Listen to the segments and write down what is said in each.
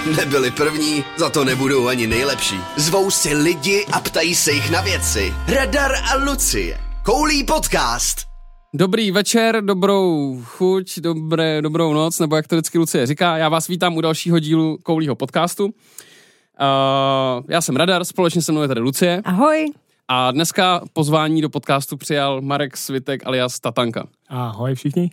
Nebyli první, za to nebudou ani nejlepší. Zvou si lidi a ptají se jich na věci. Radar a Lucie. Koulí podcast. Dobrý večer, dobrou chuť, dobrou noc, nebo jak to vždycky Lucie říká. Já vás vítám u dalšího dílu Koulího podcastu. Já jsem Radar, společně se mnou je tady Lucie. Ahoj. A dneska pozvání do podcastu přijal Marek Svitek alias Tatanka. Ahoj všichni.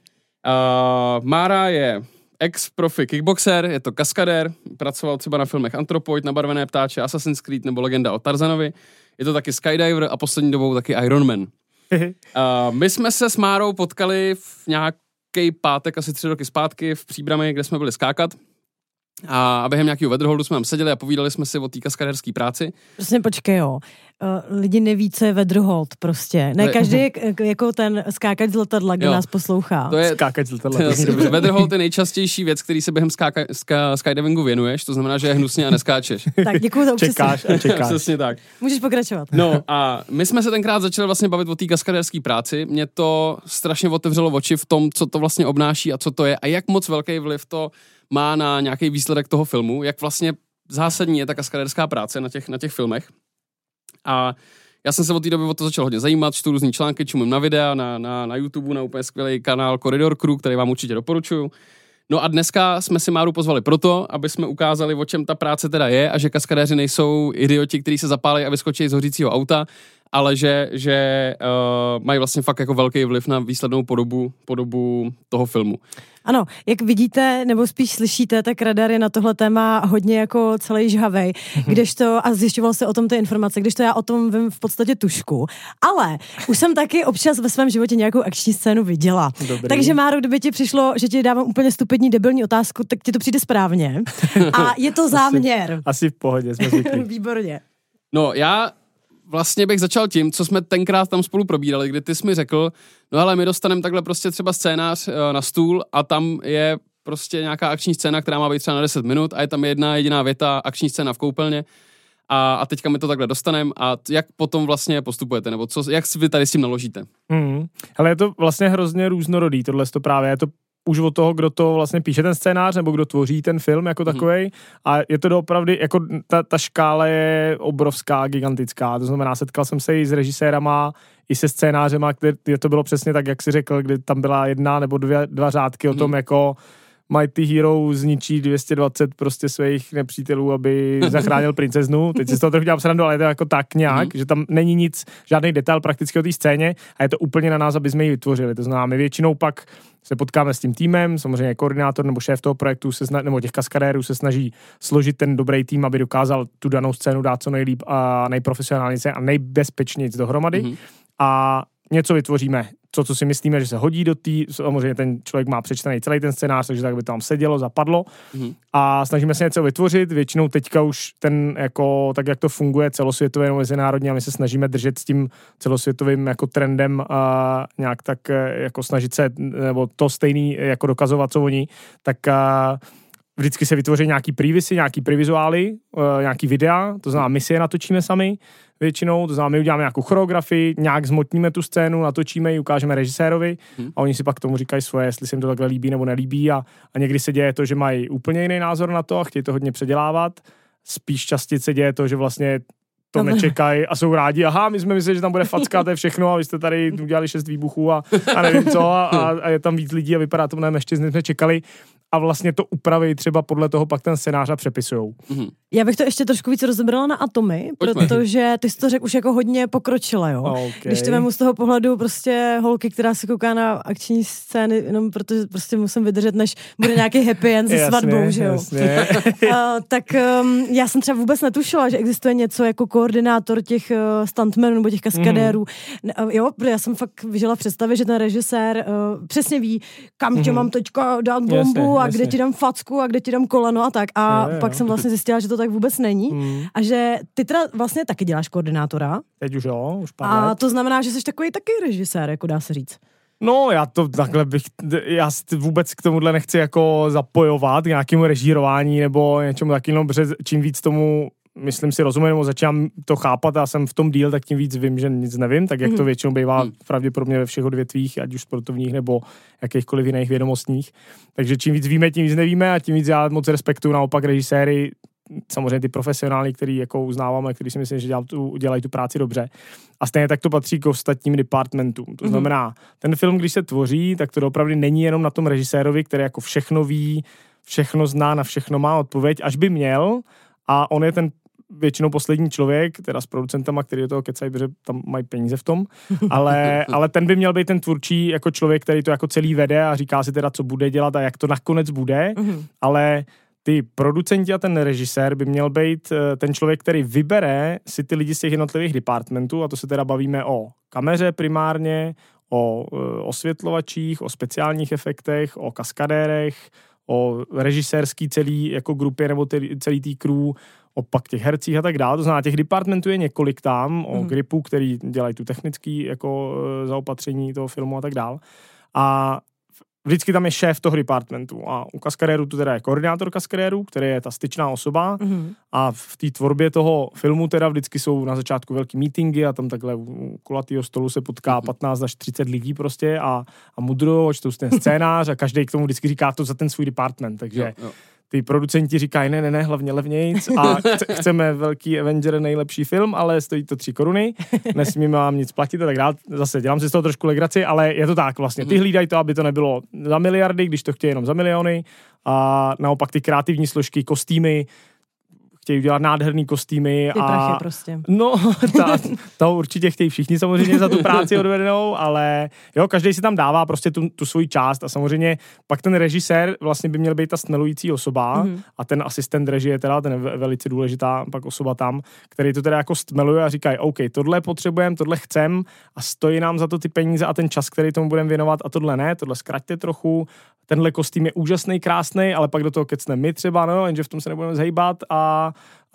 Mára je ex-profi kickboxer, je to kaskadér, pracoval třeba na filmech Anthropoid, Na barvené ptáče, Assassin's Creed nebo Legenda o Tarzanovi. Je to taky skydiver a poslední dobou taky Ironman. My jsme se s Márou potkali v nějaký pátek, asi 3 roky zpátky v Příbrami, kde jsme byli skákat. A během nějakého weatherholdu jsme tam seděli a povídali jsme si o té kaskadérské práci. Prostě počkej, jo. Lidi neví, co je weatherhold prostě. Ne každý je jako ten skákač z letadla, kdo nás poslouchá. To je skákač z letadla. Weatherhold je nejčastější věc, který se během skydivingu věnuješ, to znamená, že je hnusně a neskáčeš. Tak děkuju za upřesnění. Čekáš a čekáš. Přesně tak. Můžeš pokračovat. No a my jsme se tenkrát začali vlastně bavit o té kaskadérské práci. Mě to strašně otevřelo oči v tom, co to vlastně obnáší a co to je a jak moc velký vliv to má na nějaký výsledek toho filmu, jak vlastně zásadní je ta kaskadérská práce na těch filmech. A já jsem se od té doby o to začal hodně zajímat, čtu různý články, čumím na videa, na YouTube, na úplně skvělý kanál Corridor Crew, který vám určitě doporučuju. No a dneska jsme si Máru pozvali proto, aby jsme ukázali, o čem ta práce teda je a že kaskadéři nejsou idioti, kteří se zapálí a vyskočí z hořícího auta, ale že mají vlastně fakt jako velký vliv na výslednou podobu toho filmu. Ano, jak vidíte, nebo spíš slyšíte, tak Radar je na tohle téma hodně jako celý žhavej, kdežto, a zjišťoval se o tom ty informace, kdežto já o tom vím v podstatě tušku. Ale už jsem taky občas ve svém životě nějakou akční scénu viděla. Dobrý. Takže Máro, kdyby ti přišlo, že ti dávám úplně stupidní debilní otázku, tak ti to přijde správně. A je to záměr. Asi v pohodě, jsme zvyklí. Výborně. No, já vlastně bych začal tím, co jsme tenkrát tam spolu probírali, kdy ty jsi mi řekl, no ale my dostaneme takhle prostě třeba scénář na stůl a tam je prostě nějaká akční scéna, která má být třeba na 10 minut a je tam jedna jediná věta, akční scéna v koupelně a teďka my to takhle dostaneme a jak potom vlastně postupujete, nebo jak si vy tady s tím naložíte? Ale je to vlastně hrozně různorodý, tohle to právě, je to už od toho, kdo to vlastně píše ten scénář, nebo kdo tvoří ten film jako takovej. A je to doopravdy, jako ta škála je obrovská, gigantická. To znamená, setkal jsem se i s režisérama, i se scénářema, kde to bylo přesně tak, jak jsi řekl, kdy tam byla jedna nebo dva řádky o tom, jako Mighty Hero zničí 220 prostě svých nepřítelů, aby zachránil princeznu. Teď si z toho trochu dělám srandu, ale je to jako tak nějak, že tam není nic, žádný detail prakticky o té scéně a je to úplně na nás, aby jsme ji vytvořili. To znamená, my většinou pak se potkáme s tím týmem, samozřejmě koordinátor nebo šéf toho projektu nebo těch kaskadérů se snaží složit ten dobrý tým, aby dokázal tu danou scénu dát co nejlíp a nejprofesionálněji a nejbezpečněji dohromady. A něco vytvoříme, co si myslíme, že se hodí do té, samozřejmě ten člověk má přečtený celý ten scénář, takže tak by tam sedělo, zapadlo a snažíme se něco vytvořit, většinou teďka už ten jako, tak jak to funguje celosvětově nebo mezinárodně a my se snažíme držet s tím celosvětovým jako trendem a nějak tak jako snažit se, nebo to stejný jako dokazovat, co oni, tak vždycky se vytvoří nějaký previsy, nějaký previzuály, nějaký videa, to znamená, my si je natočíme sami většinou, to znamená, my uděláme nějakou choreografii, nějak zmotníme tu scénu, natočíme ji, ukážeme režisérovi a oni si pak k tomu říkají svoje, jestli se jim to takhle líbí nebo nelíbí a někdy se děje to, že mají úplně jiný názor na to a chtějí to hodně předělávat. Spíš častěji se děje to, že vlastně to nečekají a jsou rádi, aha, my jsme mysleli, že tam bude facka, to je všechno a vy jste tady udělali 6 výbuchů a nevím co a je tam víc lidí a vypadá to mnohem ještě, jsme čekali a vlastně to upraví třeba podle toho pak ten scénář a přepisujou. Já bych to ještě trošku víc rozebrala na atomy, protože ty jsi to řekl už jako hodně pokročila, jo. Okay. Když to vemu z toho pohledu prostě holky, která se kouká na akční scény, jenom protože prostě musím vydržet, než bude nějaký happy end se svatbou, že jo. Tak já jsem třeba vůbec netušila, že existuje něco jako koordinátor těch stuntmenů nebo těch kaskadérů. Jo, protože já jsem fakt vyžila v představě, že ten režisér přesně ví, kam tě mám teďka dát bombu a kde ti dám facku a kde ti dám koleno a tak. A pak jsem vlastně zjistila, že to tak vůbec není. A že ty teda vlastně taky děláš koordinátora. Teď už jo, už pár let. let. To znamená, že jsi takový taky režisér, jako dá se říct. No, já vůbec k tomuhle nechci jako zapojovat k nějakému režírování nebo něčemu takovému, protože čím víc tomu myslím si, rozumím, nebo začínám to chápat, já jsem v tom díl, tak tím víc vím, že nic nevím, tak jak to většinou bývá pravděpodobně ve všech odvětvích, ať už sportovních nebo jakýchkoliv jiných vědomostních. Takže čím víc víme, tím víc nevíme a tím víc já moc respektuju naopak režiséry, samozřejmě ty profesionály, který jako uznáváme, který si myslím, že dělají tu práci dobře. A stejně tak to patří k ostatním departmentům. To znamená, ten film, když se tvoří, tak to opravdu není jenom na tom režisérovi, který jako všechno ví, všechno zná, na všechno má odpověď, až by měl, a on je ten většinou poslední člověk, teda s producentama, který do toho kecají, protože tam mají peníze v tom, ale ten by měl být ten tvůrčí jako člověk, který to jako celý vede a říká si teda, co bude dělat a jak to nakonec bude, ale ty producenti a ten režisér by měl být ten člověk, který vybere si ty lidi z těch jednotlivých departmentů, a to se teda bavíme o kameře primárně, o osvětlovačích, o speciálních efektech, o kaskadérech, o režisérský celý jako grupě nebo celý tý crew, o pak těch hercích a tak dále. To znamená, těch departmentů je několik tam, o gripu, který dělají tu technický jako zaopatření toho filmu a tak dále. A vždycky tam je šéf toho departmentu a u kaskadérů to teda je koordinátor kaskadérů, který je ta styčná osoba a v té tvorbě toho filmu teda vždycky jsou na začátku velký meetingy a tam takhle u kulatýho stolu se potká 15 až 30 lidí prostě a mudrujou, čtou ten scénář a každý k tomu vždycky říká to za ten svůj department, takže ty producenti říkají, ne, hlavně levnějc a chceme velký Avenger, nejlepší film, ale stojí to 3 koruny, nesmíme vám nic platit a tak dále. Zase dělám si z toho trošku legraci, ale je to tak vlastně. Ty hlídají to, aby to nebylo za miliardy, když to chtějí jenom za miliony, a naopak ty kreativní složky, kostýmy, chtějí udělat nádherný kostýmy. Ty prachy prostě. No, to určitě chtějí všichni samozřejmě za tu práci odvedenou, ale jo, každý si tam dává prostě tu svoji část a samozřejmě pak ten režisér vlastně by měl být ta stmelující osoba a ten asistent režie teda, ten je velice důležitá pak osoba tam, který to teda jako stmeluje a říkají, OK, tohle potřebujeme, tohle chcem a stojí nám za to ty peníze a ten čas, který tomu budeme věnovat a tohle ne, tohle zkraťte trochu. Tenhle kostým je úžasný, krásný, ale pak do toho kecneme my třeba, no, jenže v tom se nebudeme zhejbat a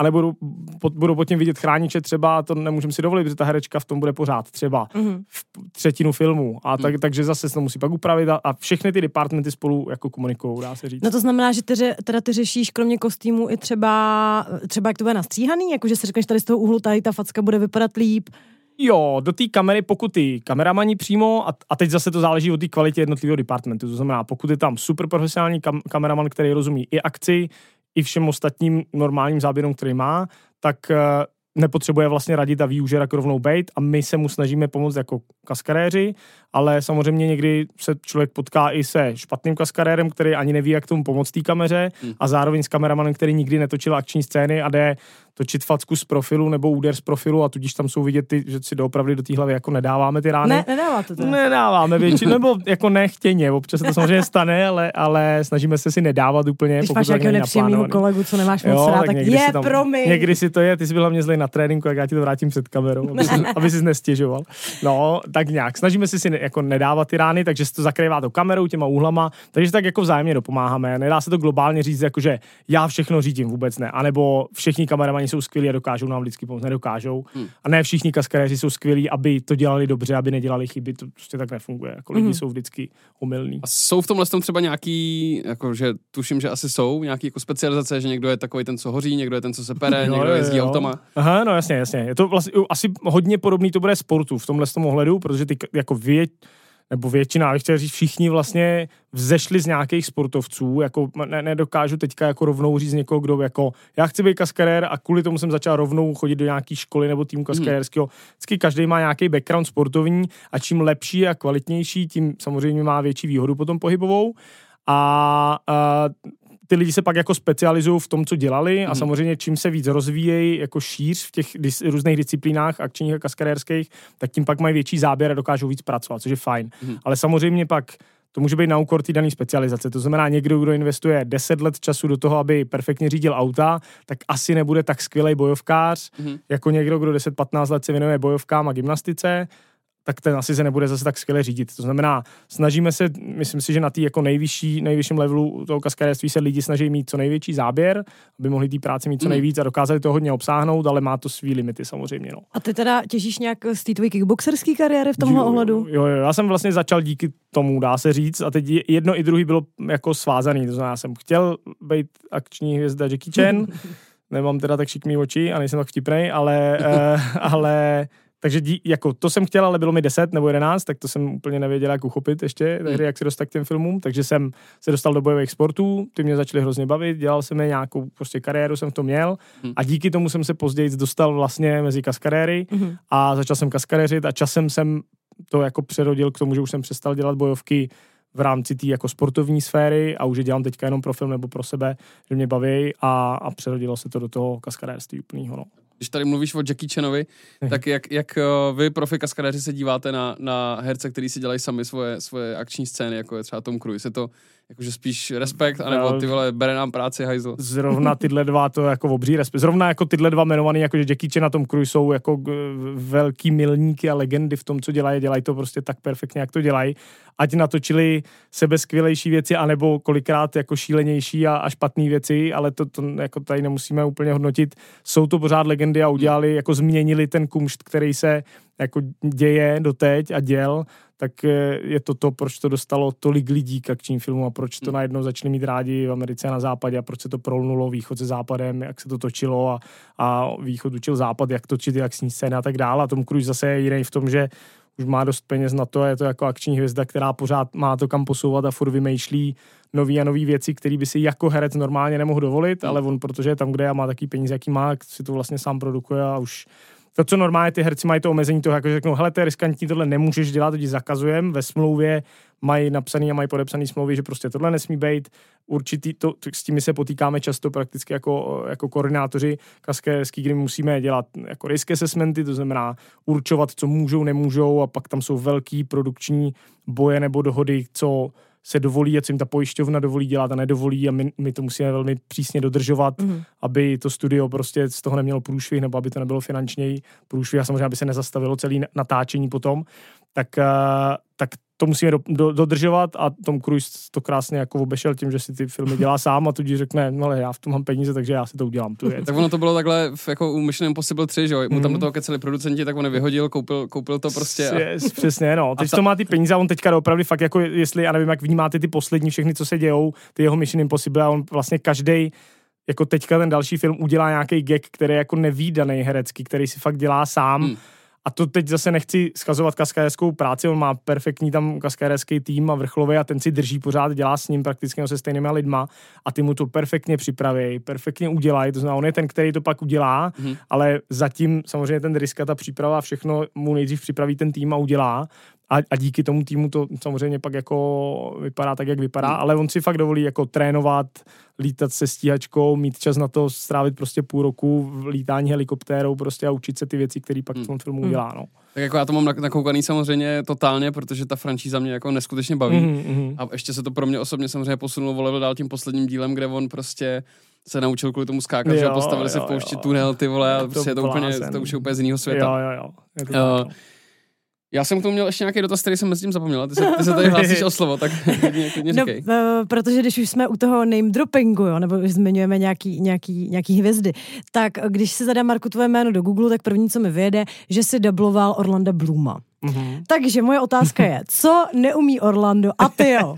budou pod tím vidět chrániče třeba, to nemůžeme si dovolit, protože ta herečka v tom bude pořád třeba v třetinu filmu a takže zase se to musí pak upravit a všechny ty departmenty spolu jako komunikujou, dá se říct. No to znamená, že ty řešíš kromě kostýmu i třeba jak to bude nastříhaný, jakože si řekneš tady z toho úhlu tady ta facka bude vypadat líp. Jo, do té kamery, pokud ty kameramani přímo, a teď zase to záleží od té kvalitě jednotlivého departmentu, to znamená, pokud je tam super profesionální kameraman, který rozumí i akci, i všem ostatním normálním záběrům, který má, tak nepotřebuje vlastně radit a ví už, jak rovnou bejt a my se mu snažíme pomoct jako kaskadéři, ale samozřejmě někdy se člověk potká i se špatným kaskadérem, který ani neví, jak tomu pomoct té kameře a zároveň s kameramanem, který nikdy netočil akční scény a jde točit facku z profilu nebo úder z profilu a tudíž tam jsou vidět že si doopravdy do té hlavy jako nedáváme ty rány. Ne, nedává to. Nedáváme většinou, nebo jako nechtěně, občas se to samozřejmě stane, ale snažíme se si nedávat úplně. Když máš nějakého nepříjemného kolegu, co nemáš moc rád, tak je, promiň. Někdy si to je, ty jsi byl hlavně zlej na tréninku, jak já ti to vrátím před kamerou, aby si nestěžoval. No, tak nějak. Snažíme si jako nedávat ty rány, takže se to zakrývá tou kamerou, těma úhlama, takže tak jako vzájemně dopomáháme. Nedá se to globálně říct, jako že já všechno řídím, vůbec ne. A nebo všichni kameramani jsou skvělí a dokážou nám vždycky pomoct, nedokážou. A ne všichni kaskadéři jsou skvělí, aby to dělali dobře, aby nedělali chyby, to prostě tak nefunguje. Jako lidi jsou vždycky omylní. A jsou v tomhle třeba nějaký, jako že tuším, že asi jsou nějaký jako specializace, že někdo je takový ten, co hoří, někdo je ten, co se pere, někdo jezdí autama. Aha, no jasně. Je to vlastně asi hodně podobný to bude sportu v tomhle ohledu, protože ty jako většina, bych chtěl říct, všichni vlastně vzešli z nějakých sportovců, jako nedokážu teďka jako rovnou říct někoho, kdo jako já chci být kaskadér a kvůli tomu jsem začal rovnou chodit do nějaký školy nebo týmu kaskadérského. Vždycky každý má nějaký background sportovní a čím lepší a kvalitnější, tím samozřejmě má větší výhodu potom pohybovou a ty lidi se pak jako specializují v tom, co dělali a samozřejmě čím se víc rozvíjejí jako šíř v těch různých disciplínách akčních a kaskadérských, tak tím pak mají větší záběr a dokážou víc pracovat, což je fajn. Ale samozřejmě pak to může být na úkor té dané specializace. To znamená, někdo, kdo investuje 10 let času do toho, aby perfektně řídil auta, tak asi nebude tak skvělý bojovkář, jako někdo, kdo 10-15 let se věnuje bojovkám a gymnastice, tak ten asi se nebude zase tak skvěle řídit. To znamená, snažíme se, myslím si, že na té jako nejvyšším levelu toho kaskadérství se lidi snaží mít co největší záběr, aby mohli té práce mít co nejvíc a dokázali to hodně obsáhnout, ale má to svý limity samozřejmě. No. A ty teda těžíš nějak z té tvojí kickboxerské kariéry v tomhle ohledu? Jo, já jsem vlastně začal díky tomu, dá se říct, a teď jedno i druhý bylo jako svázaný. To znamená, já jsem chtěl být akční hvězda Jackie Chan, nemám teda tak šikmý oči a nejsem tak vtipnej, ale takže jako to jsem chtěl, ale bylo mi 10 nebo 11, tak to jsem úplně nevěděl, jak uchopit ještě, tehdy, jak se dostat k těm filmům, takže jsem se dostal do bojových sportů, ty mě začaly hrozně bavit, dělal jsem nějakou prostě kariéru, jsem v tom měl a díky tomu jsem se později dostal vlastně mezi kaskadéry a začal jsem kaskadéřit a časem jsem to jako přerodil k tomu, že už jsem přestal dělat bojovky v rámci té jako sportovní sféry a už je dělám teďka jenom pro film nebo pro sebe, že mě baví a přerodilo se to do toho kaskadérství úplnýho, no. Když tady mluvíš o Jackie Chanovi, tak jak vy, profi kaskadéři, se díváte na herce, který si dělají sami svoje akční scény, jako je třeba Tom Cruise? Je to jakože spíš respekt, anebo ty vole, bere nám práci, hajzl? Zrovna tyhle dva, to jako obří respekt. Zrovna jako tyhle dva jmenovaný, jakože Jackie Chan a Tom Cruise jsou jako velký milníky a legendy v tom, co dělají to prostě tak perfektně, jak to dělají. Ať natočili sebeskvělejší věci, anebo kolikrát jako šílenější a špatné věci, ale to jako tady nemusíme úplně hodnotit. Jsou to pořád legendy a udělali, jako změnili ten kumšt, který se jako děje doteď a děl, tak je to, proč to dostalo tolik lidí k akčním filmům a proč to najednou začali mít rádi v Americe a na západě a proč se to prolnulo východ se západem, jak se to točilo a východ učil západ, jak točit akční scény a tak dále. A Tom Cruise zase je jiný v tom, že už má dost peněz na to, je to jako akční hvězda, která pořád má to kam posouvat a furt vymýšlí nový a nový věci, které by si jako herec normálně nemohl dovolit, ale on, protože je tam, kde má taký peníze, jaký má, si to vlastně sám produkuje a už to, co normálně ty herci mají to omezení toho, jako řeknou, hele, to je riskantní, tohle nemůžeš dělat, to ti zakazujeme, ve smlouvě mají napsaný a mají podepsaný smlouvy, že prostě tohle nesmí být určitý, s tím se potýkáme často prakticky jako koordinátoři kaskadérský, kdy musíme dělat jako risk assessmenty, to znamená určovat, co můžou, nemůžou a pak tam jsou velký produkční boje nebo dohody, co se dovolí a co jim ta pojišťovna dovolí dělat a nedovolí a my to musíme velmi přísně dodržovat, aby to studio prostě z toho nemělo průšvih nebo aby to nebylo finančněji průšvih a samozřejmě, aby se nezastavilo celé natáčení potom, tak to musíme dodržovat a Tom Cruise to krásně jako obešel tím, že si ty filmy dělá sám a tudíž řekne, no ale já v tom mám peníze, takže já si to udělám. Tak ono to bylo takhle jako u Mission Impossible 3, že jo? Mu tam do toho keceli producenti, tak on nevyhodil, koupil to prostě. Přesně, no. Teď to má ty peníze a on teďka opravdu fakt jako, jestli, já nevím, jak vnímáte ty poslední všechny, co se dějou, ty jeho Mission Impossible a on vlastně každej jako teďka ten další film udělá nějaký gag, který je jako nevídaný herecký, který si fakt dělá sám. A to teď zase nechci zkazovat kaskadérskou práci, on má perfektní tam kaskadérský tým a vrcholový a ten si drží pořád, dělá s ním prakticky se stejnýma lidma a ty mu to perfektně připraví, perfektně udělají, to znamená, on je ten, který to pak udělá, ale zatím samozřejmě ten risk a ta příprava, všechno mu nejdřív připraví ten tým a udělá. A díky tomu týmu to samozřejmě pak jako vypadá tak, jak vypadá, ale on si fakt dovolí jako trénovat, lítat se stíhačkou, mít čas na to strávit prostě půl roku v lítání helikoptérou prostě a učit se ty věci, které pak v tom filmu udělá, no. Tak jako já to mám nakoukaný samozřejmě totálně, protože ta franšíza mě jako neskutečně baví. A ještě se to pro mě osobně samozřejmě posunulo o level dál tím posledním dílem, kde on prostě se naučil kvůli tomu skákat, že postavili se v poušti tunel, ty vole, a prostě je to úplně, to už je úplně z jiného světa. Jo. Já jsem k tomu měl ještě nějaký dotaz, který jsem mezi tím zapomněla. Ty se tady hlásíš o slovo, tak klidně říkej. No, protože když už jsme u toho name droppingu, jo, nebo už zmiňujeme nějaký hvězdy, tak když si zadám, Marku, tvoje jméno do Google, tak první, co mi vyjede, že si dubloval Orlanda Blooma. Takže moje otázka je, co neumí Orlando a ty jo?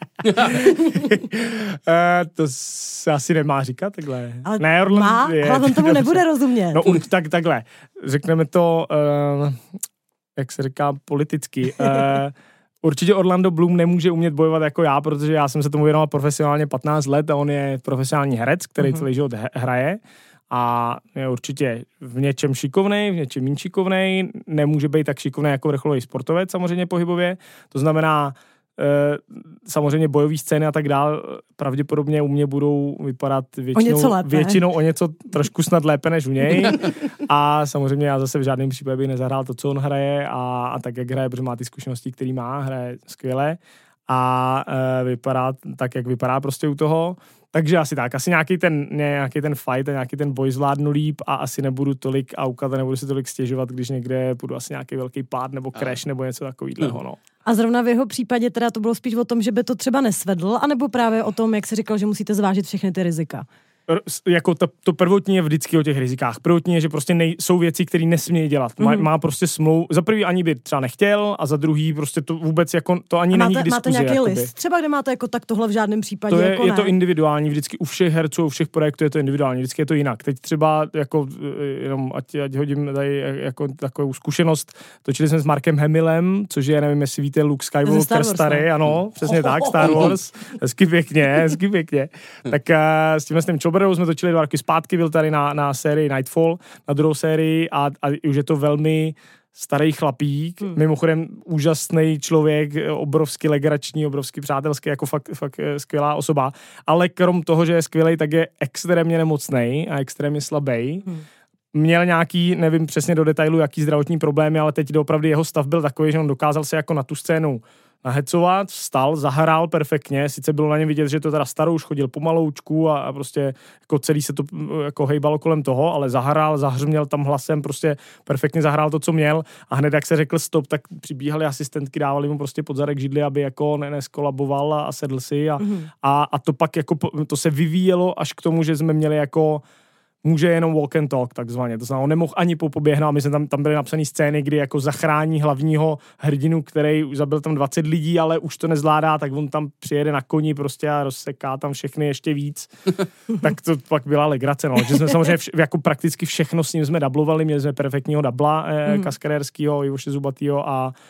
To se asi nemá říkat takhle. Ale ne, Orlando má, ale on tomu nebude rozumět. No takhle, řekneme to... jak se říká politicky. Určitě Orlando Bloom nemůže umět bojovat jako já, protože já jsem se tomu věnoval profesionálně 15 let a on je profesionální herec, který celý život hraje a je určitě v něčem šikovnej, v něčem méně šikovnej, nemůže být tak šikovnej jako vrcholový sportovec samozřejmě pohybově, to znamená samozřejmě bojové scény a tak dál pravděpodobně u mě budou vypadat většinou o něco trošku snad lépe než u něj a samozřejmě já zase v žádném případě bych nezahrál to, co on hraje a tak, jak hraje, protože má ty zkušenosti, který má, hraje skvěle a vypadá tak, jak vypadá prostě u toho. Takže asi tak, asi nějaký ten fight a nějaký ten boj zvládnu líp a asi nebudu tolik aukat a nebudu si tolik stěžovat, když někde budu asi nějaký velký pád nebo crash nebo něco takového, no. A zrovna v jeho případě teda to bylo spíš o tom, že by to třeba nesvedl, anebo právě o tom, jak jsi říkal, že musíte zvážit všechny ty rizika? jako to prvotní je vždycky o těch rizikách. Prvotní je, že prostě jsou věci, které nesmějí dělat. Má prostě smlouvu. Za prvý ani by třeba nechtěl a za druhý prostě to vůbec jako to ani není k diskuzi. Máte nějaký jakoby. list? Třeba kde máte jako tak tohle v žádném případě To jako je to individuální, vždycky u všech herců, u všech projektů je to individuální, vždycky je to jinak. Teď třeba jako jenom ať hodím tady jako takovou zkušenost. Točili jsme s Markem Hamillem, což je, nevím, jestli víte, Luke Skywalker starý, ano, přesně tak, Star Wars. Hezky pěkně. Tak s tím Čoberou jsme točili 2 roky zpátky, byl tady na sérii Nightfall, na druhou sérii a už je to velmi starý chlapík, mimochodem úžasný člověk, obrovsky legrační, obrovsky přátelský, jako fakt skvělá osoba, ale krom toho, že je skvělej, tak je extrémně nemocnej a extrémně slabý. Měl nějaký, nevím přesně do detailu, jaký zdravotní problémy, ale teď opravdu jeho stav byl takový, že on dokázal se jako na tu scénu nahecovat, vstal, zahrál perfektně, sice bylo na něm vidět, že to teda starou, už chodil pomaloučku a prostě jako celý se to jako hejbalo kolem toho, ale zahrál, zahřměl tam hlasem, prostě perfektně zahrál to, co měl a hned jak se řekl stop, tak přibíhali asistentky, dávali mu prostě pod zadek židli, aby jako neskolaboval a sedl si a to pak jako to se vyvíjelo až k tomu, že jsme měli jako může jenom walk and talk, takzvaně. To znamená, on nemohl ani poběhnout. My jsme tam byly napsané scény, kdy jako zachrání hlavního hrdinu, který zabil tam 20 lidí, ale už to nezvládá, tak on tam přijede na koni prostě a rozseká tam všechny ještě víc. Tak to pak byla legrace, no. Že jsme samozřejmě jako prakticky všechno s ním jsme dublovali, měli jsme perfektního dubla kaskadérskýho, Ivoše Zubatýho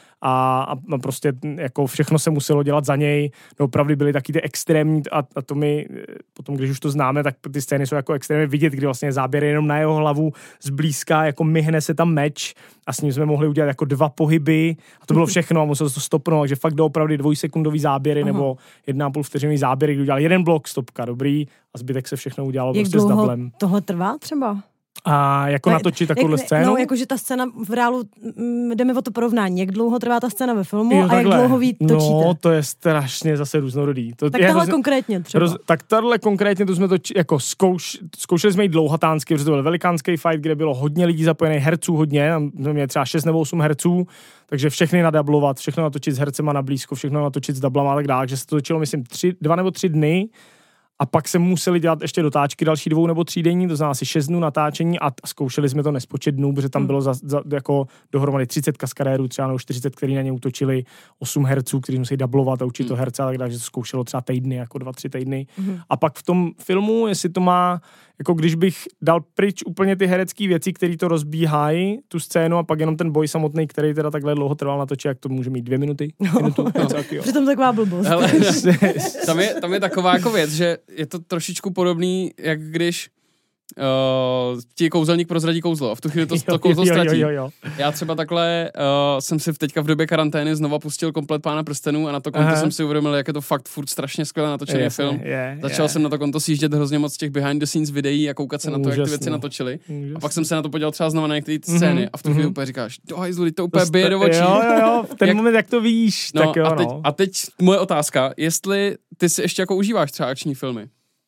a prostě jako všechno se muselo dělat za něj. No opravdu byly taky ty extrémní a to my potom, když už to známe, tak ty scény jsou jako extrémně vidět, kdy vlastně záběr jenom na jeho hlavu zblízka, jako myhne se tam meč a s ním jsme mohli udělat jako 2 pohyby a to bylo všechno a muselo se to stopnout, takže fakt doopravdy 2sekundový záběry nebo 1,5 vteřinový záběry, kdy udělal 1 blok, stopka, dobrý a zbytek se všechno udělalo prostě s dublem. Tohle trvá třeba? A jako natočit takovouhle scénu? No, jakože ta scéna v reálu, jdeme o to porovnání, jak dlouho trvá ta scéna ve filmu a jak dlouho vy točíte? No, to je strašně zase různorodý. Tak tahle konkrétně třeba. Tak tahle konkrétně, to jsme to jako zkoušeli jsme jít dlouhatánsky, protože to byl velikánský fight, kde bylo hodně lidí zapojených, herců hodně, tam měli třeba 6 nebo 8 herců, takže všechny nadablovat, všechno natočit s hercema na blízko, všechno natočit s dublama a tak dále, že se to točilo, myslím, 2 nebo 3 dny. A pak se museli dělat ještě dotáčky další 2 nebo 3 denní, to znamená asi 6 dnů natáčení a zkoušeli jsme to nespočet dnů, protože tam bylo jako dohromady 30 kaskadérů, třeba nebo 40, který na ně útočili, 8 herců, kteří museli dublovat a učit to herce a tak dále, že to zkoušelo třeba týdny, jako 2-3 týdny. A pak v tom filmu, jestli to má, jako když bych dal pryč úplně ty herecké věci, které to rozbíhají, tu scénu a pak jenom ten boj samotný, který teda takhle dlouho trval natočit, jak to může mít 2 minuty. Přitom taková blbost. Hele, tam je taková jako věc, že je to trošičku podobný, jak když ti kouzelník prozradí kouzlo a v tu chvíli to kouzlo ztratí. Jo. Já třeba takhle jsem si teďka v době karantény znova pustil komplet Pána prstenů a na to konto jsem si uvědomil, jak je to fakt furt strašně skvěle natočený film. Začal jsem na to konto sjíždět hrozně moc těch behind the scenes videí a koukat se na to, jak ty věci natočili. A pak jsem se na to podíval třeba znova na některé scény a v tu chvíli úplně říkáš, to úplně bije do očí. Jo, v ten moment, jak to víš, tak jo. A teď moje otázka, jestli ty si ještě jako užíváš třeba akční filmy?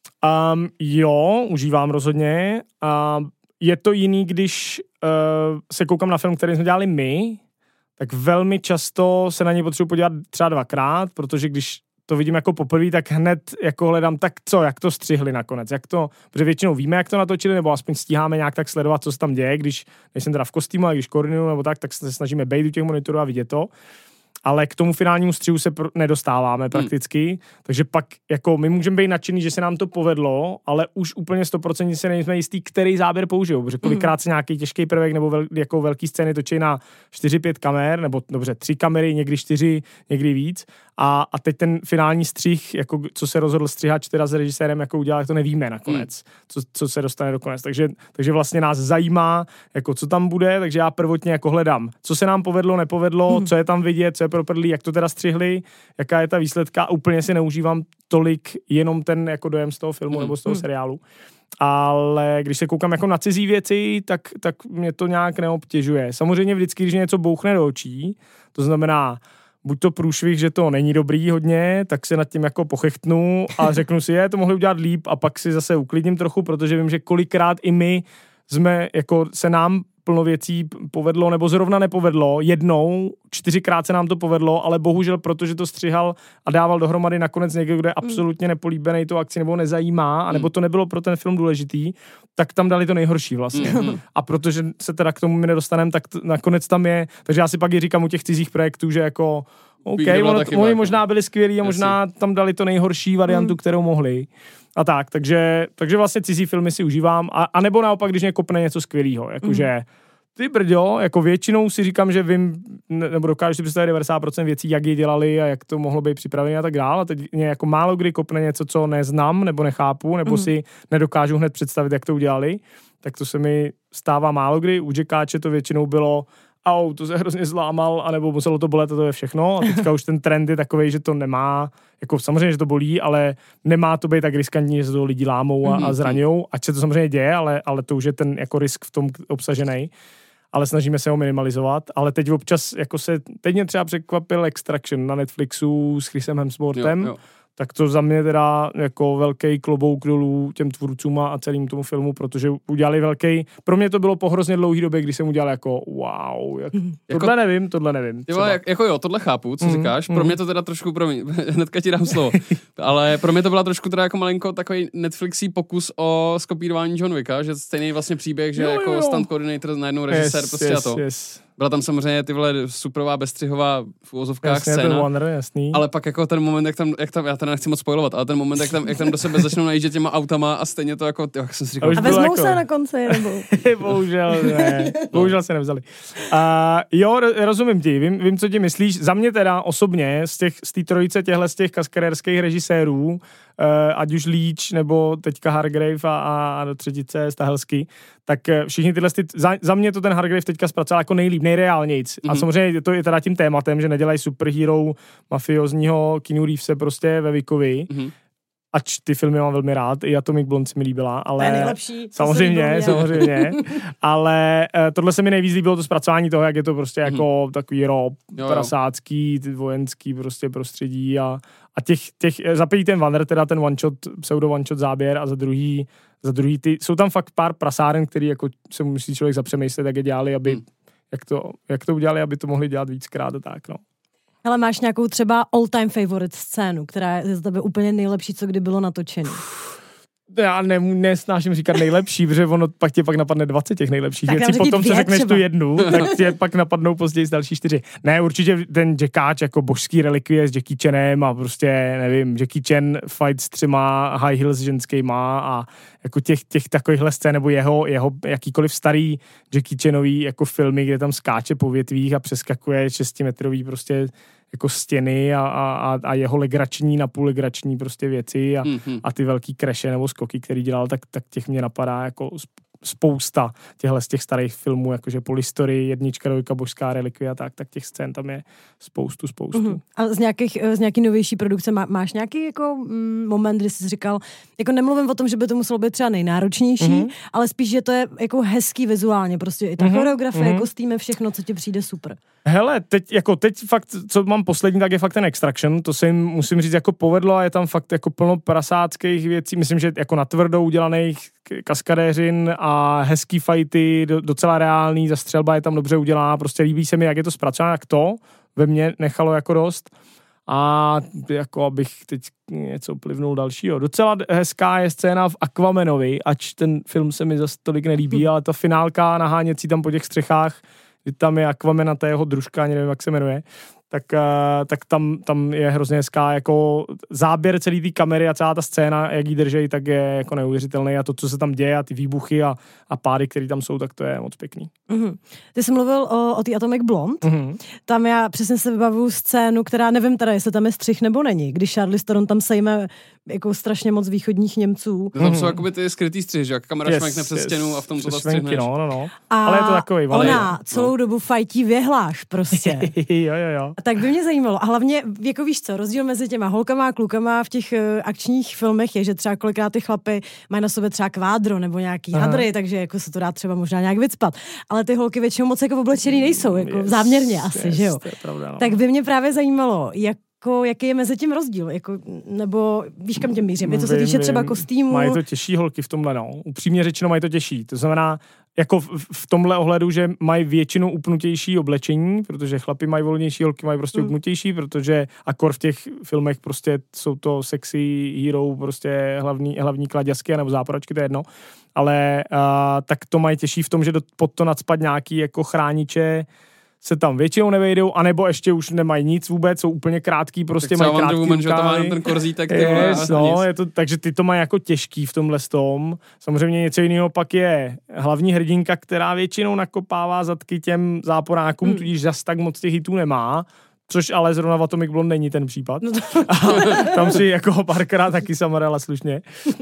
Jo, užívám rozhodně. Je to jiný, když se koukám na film, který jsme dělali my, tak velmi často se na něj potřebuji podívat třeba 2krát, protože když to vidím jako poprvé, tak hned jako hledám, tak co, jak to střihli nakonec, protože většinou víme, jak to natočili, nebo aspoň stíháme nějak tak sledovat, co se tam děje, když nejsem teda v kostýmu, a když koordinuju nebo tak se snažíme bejt u těch monitorů a vidět to. Ale k tomu finálnímu střihu se nedostáváme prakticky, takže pak jako my můžeme být nadšený, že se nám to povedlo, ale už úplně 100% se nejsme jistý, který záběr použijou, protože kolikrát se nějaký těžký prvek nebo jako velký scény točí na 4-5 kamer, nebo dobře 3 kamery, někdy 4, někdy víc a teď ten finální střih, jako co se rozhodl střihač teda s režisérem, jako udělat, to nevíme nakonec, co se dostane do konec, takže vlastně nás zajímá, jako co tam bude, takže já prvotně jako hledám, co se nám povedlo, nepovedlo, co je tam vidět, co je proprdlý, jak to teda střihli, jaká je ta výsledka a úplně si neužívám tolik jenom ten jako dojem z toho filmu nebo z toho seriálu. Ale když se koukám jako na cizí věci, tak mě to nějak neobtěžuje. Samozřejmě vždycky, když něco bouchne do očí, to znamená buď to průšvih, že to není dobrý hodně, tak se nad tím jako pochechtnu a řeknu si, to mohli udělat líp a pak si zase uklidním trochu, protože vím, že kolikrát i my jsme, jako se nám plno věcí povedlo, nebo zrovna nepovedlo. Jednou, 4krát se nám to povedlo, ale bohužel, protože to střihal a dával dohromady nakonec někdo, kdo je absolutně nepolíbený tou akci nebo nezajímá, anebo to nebylo pro ten film důležitý, tak tam dali to nejhorší vlastně. A protože se teda k tomu my nedostaneme, tak nakonec tam je, takže já si pak i říkám u těch cizích projektů, že jako oni možná byli skvělí a možná tam dali to nejhorší variantu, kterou mohli. A takže vlastně cizí filmy si užívám, a nebo naopak, když mě kopne něco skvělýho, jakože ty brďo, jako většinou si říkám, že vím, nebo dokážu si představit 90% věcí, jak ji dělali a jak to mohlo být připravené a tak dále. A teď mě jako málo kdy kopne něco, co neznám, nebo nechápu, nebo si nedokážu hned představit, jak to udělali. Tak to se mi stává málo kdy. U Jackáče to většinou bylo to se hrozně zlámal, anebo muselo to bolet a to je všechno. A teďka už ten trend je takovej, že to nemá, jako samozřejmě, že to bolí, ale nemá to být tak riskantní, že se to lidi lámou a zraňujou. Ať se to samozřejmě děje, ale to už je ten jako risk v tom obsažený. Ale snažíme se ho minimalizovat. Ale teď občas, teď mě třeba překvapil Extraction na Netflixu s Chrisem Hemsworthem. Jo. Tak to za mě teda jako velký klobouk dolů těm tvůrcům a celým tomu filmu, protože udělali pro mě to bylo po hrozně dlouhý době, když jsem udělal jako wow, tohle nevím. Tohle chápu, co říkáš, pro mě to teda trošku, hnedka ti dám slovo, ale pro mě to byla trošku teda jako malinko takový Netflixí pokus o skopírování John Wicka, že stejný vlastně příběh, že jako stunt coordinator najednou režisér Byla tam samozřejmě tyhle superová bestřihová v uvozovkách scéna. Jasný. Ale pak jako ten moment, jak tam, já teda nechci moc spoilovat, ale ten moment, jak tam do sebe začnou najíždět těma autama a stejně to jako, jak jsem si říkal. A vezmou se na konci, nebo? Bohužel ne. Bohužel se nevzali. Jo, rozumím ti, vím, co ti myslíš. Za mě teda osobně, z té trojice z těch kaskadérských režisérů, ať už Leach, nebo teďka Hargrave a do třetice Stahelski, tak všichni tyhle, za mě to ten Hargrave teďka zpracoval jako nejlíp, nejreálnějc. A samozřejmě to je teda tím tématem, že nedělají superhero mafiozního Keanu Reevese prostě ve Vickovi. Ač ty filmy mám velmi rád, i Atomic Blonde se mi líbila, ale... To je nejlepší. Samozřejmě. Ale tohle se mi nejvíc líbilo, to zpracování toho, jak je to prostě jako takový prasácký, vojenský prostě prostředí a za první ten Wanner, teda ten pseudo one-shot záběr a za druhý jsou tam fakt pár prasáren, který jako se musí člověk zapřemýšlet, jak je dělali, aby jak to udělali, aby to mohli dělat víckrát a tak, no. Ale máš nějakou třeba all-time favorite scénu, která je za tebe úplně nejlepší, co kdy bylo natočený? Já nesnáším říkat nejlepší, protože ono pak napadne 20 těch nejlepších věcí. Potom, co řekneš tu jednu, tak tě pak napadnou později z další 4. Ne, určitě ten Jackáč jako božský relikvie s Jackie Chanem a prostě, nevím, Jackie Chan fight s 3 high heels ženskýma a jako těch takovýchhle scén, nebo jeho jakýkoliv starý Jackie Chanový jako filmy, kde tam skáče po větvích a přeskakuje 6metrový prostě jako stěny a jeho legrační, napůl legrační prostě věci a ty velký crashe nebo skoky, který dělal, tak těch mě napadá jako spousta z těch starých filmů, jakože Polistory, 1, 2, božská relikvie a tak těch scén tam je spoustu. A z nějaký novější produkce máš nějaký jako moment, kdy jsi říkal, jako nemluvím o tom, že by to muselo být třeba nejnáročnější, ale spíš, že to je jako hezký vizuálně, prostě i ta choreografie, kostýmy, všechno, co ti přijde super. Hele, teď fakt, co mám poslední, tak je fakt ten Extraction, to se jim, musím říct, jako povedlo a je tam fakt jako plno prasáckých věcí, myslím, že jako natvrdou udělaných kaskadéřin a hezký fighty, docela reálný, zastřelba je tam dobře udělaná, prostě líbí se mi, jak je to zpracované, jak to ve mně nechalo jako dost. A jako abych teď něco plivnul dalšího. Docela hezká je scéna v Aquamanovi, ač ten film se mi zase tolik nelíbí, ale ta finálka naháněcí tam po těch střechách, kdy tam je Aquaman a ta jeho družka, nevím, jak se jmenuje, tak tam je hrozně hezká jako záběr celý té kamery a celá ta scéna, jak jí držej, tak je jako neuvěřitelný a to, co se tam děje a ty výbuchy a pády, které tam jsou, tak to je moc pěkný. Ty jsi mluvil o té Atomic Blonde. Tam já přesně se vybavuju scénu, která nevím teda, jestli tam je střih nebo není, když Charlize Theron tam sejme jako strašně moc východních Němců. Tam jsou jakoby ty skrytý střih, že jak kamera šmekne přes stěnu a v tom to střihneš. No. Ale je to takový ona celou dobu fajtí věhláš prostě. jo. Tak by mě zajímalo. A hlavně, jako víš co, rozdíl mezi těma holkama a klukama v těch akčních filmech je, že třeba kolikrát ty chlapy mají na sobě třeba kvádro nebo nějaký hadry, takže jako se to dá třeba možná nějak vycpat. Ale ty holky většinou moc jako oblečený nejsou, jako záměrně asi, že jo. To je pravda, no. Tak by mě právě zajímalo, jako, jaký je mezi tím rozdíl, jako, nebo víš, kam tím mířím, co se týče třeba kostýmu. Mají to těžší holky v tomhle, no. Upřímně řečeno mají to těžší. To znamená, jako v tomhle ohledu, že mají většinou upnutější oblečení, protože chlapi mají volnější, holky mají prostě upnutější, protože akor v těch filmech prostě jsou to sexy hero, prostě hlavní kladěsky nebo záporačky, to je jedno. Ale tak to mají těžší v tom, že pod to nacpat nějaký jako chrániče se tam většinou nevejdou, anebo ještě už nemají nic vůbec, jsou úplně krátký, prostě mají krátký rukávy. Že to má jenom ten korzítek, je to, takže ty to mají jako těžký v tomhle tom. Samozřejmě něco jiného pak je hlavní hrdinka, která většinou nakopává zadky těm záporákům, tudíž zas tak moc těch hitů nemá. Což ale zrovna v Atomic Blonde není ten případ. No tam si jako párkrát taky samarela slušně.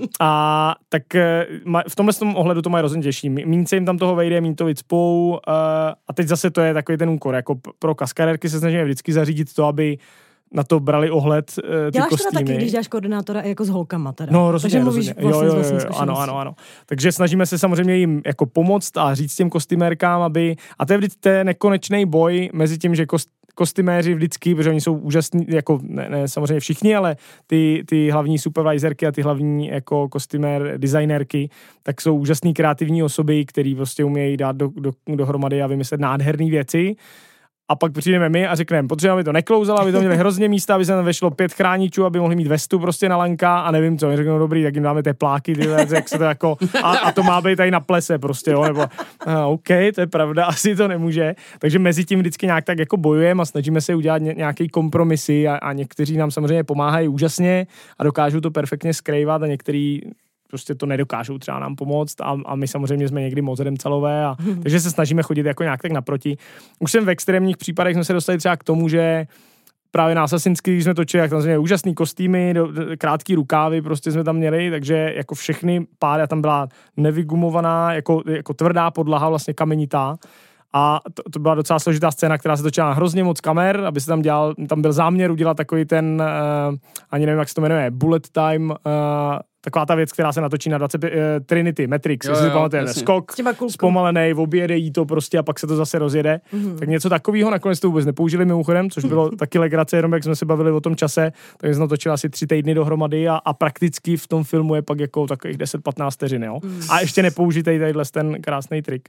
A tak v tomhle ohledu to mají hrozně těžší. Míň se jim tam toho vejde, míň to vycpou. A teď zase to je takový ten úkor. Jako pro kaskadérky se snažíme vždycky zařídit to, aby na to brali ohled ty děláš kostýmy. Děláš to taky, když děláš koordinátora jako s holkama teda. No, rozhodně, takže mluvíš vlastně z vlastní zkušenosti. Ano. Takže snažíme se samozřejmě jim jako pomoct a říct těm kostymérkám, aby... A to je vždycky nekonečný boj mezi tím, že kostyméři vždycky, protože oni jsou úžasní, jako ne samozřejmě všichni, ale ty hlavní supervisorky a ty hlavní jako designérky, tak jsou úžasný kreativní osoby, který prostě umějí dát dohromady a vymyslet nádherné věci. A pak přijdeme my a řekneme, potřebujeme, aby to neklouzalo, aby to měli hrozně místa, aby se tam vešlo 5 chráničů, aby mohli mít vestu prostě na lanka a nevím co. My řekneme, dobrý, tak jim dáme tepláky, jak se to jako, a to má být tady na plese prostě, jo, nebo OK, to je pravda, asi to nemůže. Takže mezi tím vždycky nějak tak jako bojujeme a snažíme se udělat nějaký kompromisy a někteří nám samozřejmě pomáhají úžasně a dokážou to perfektně skrývat a některý prostě to nedokážou třeba nám pomoct a my samozřejmě jsme někdy moc remcalové takže se snažíme chodit jako nějak tak naproti. Už jsem v extrémních případech jsme se dostali třeba k tomu, že právě na Assassinský, když jsme točili, jak tam jsme úžasný kostýmy, krátký rukávy prostě jsme tam měli, takže jako všechny páry, tam byla nevygumovaná, jako tvrdá podlaha, vlastně kamenitá. A to byla docela složitá scéna, která se točila na hrozně moc kamer, aby se tam byl záměr udělat takový ten, ani nevím, jak se to jmenuje, bullet time, taková ta věc, která se natočí na 20 Trinity, Matrix, jestli si pamatujete, skok, zpomalenej, objede jí to prostě a pak se to zase rozjede. Tak něco takového, nakonec to vůbec nepoužili mimochodem, což bylo taky legrace, jenom jak jsme se bavili o tom čase, tak jsme točili asi 3 týdny dohromady a prakticky v tom filmu je pak jako takových 10-15 vteřin, jo. A ještě nepoužitej tadyhle ten krásný trik.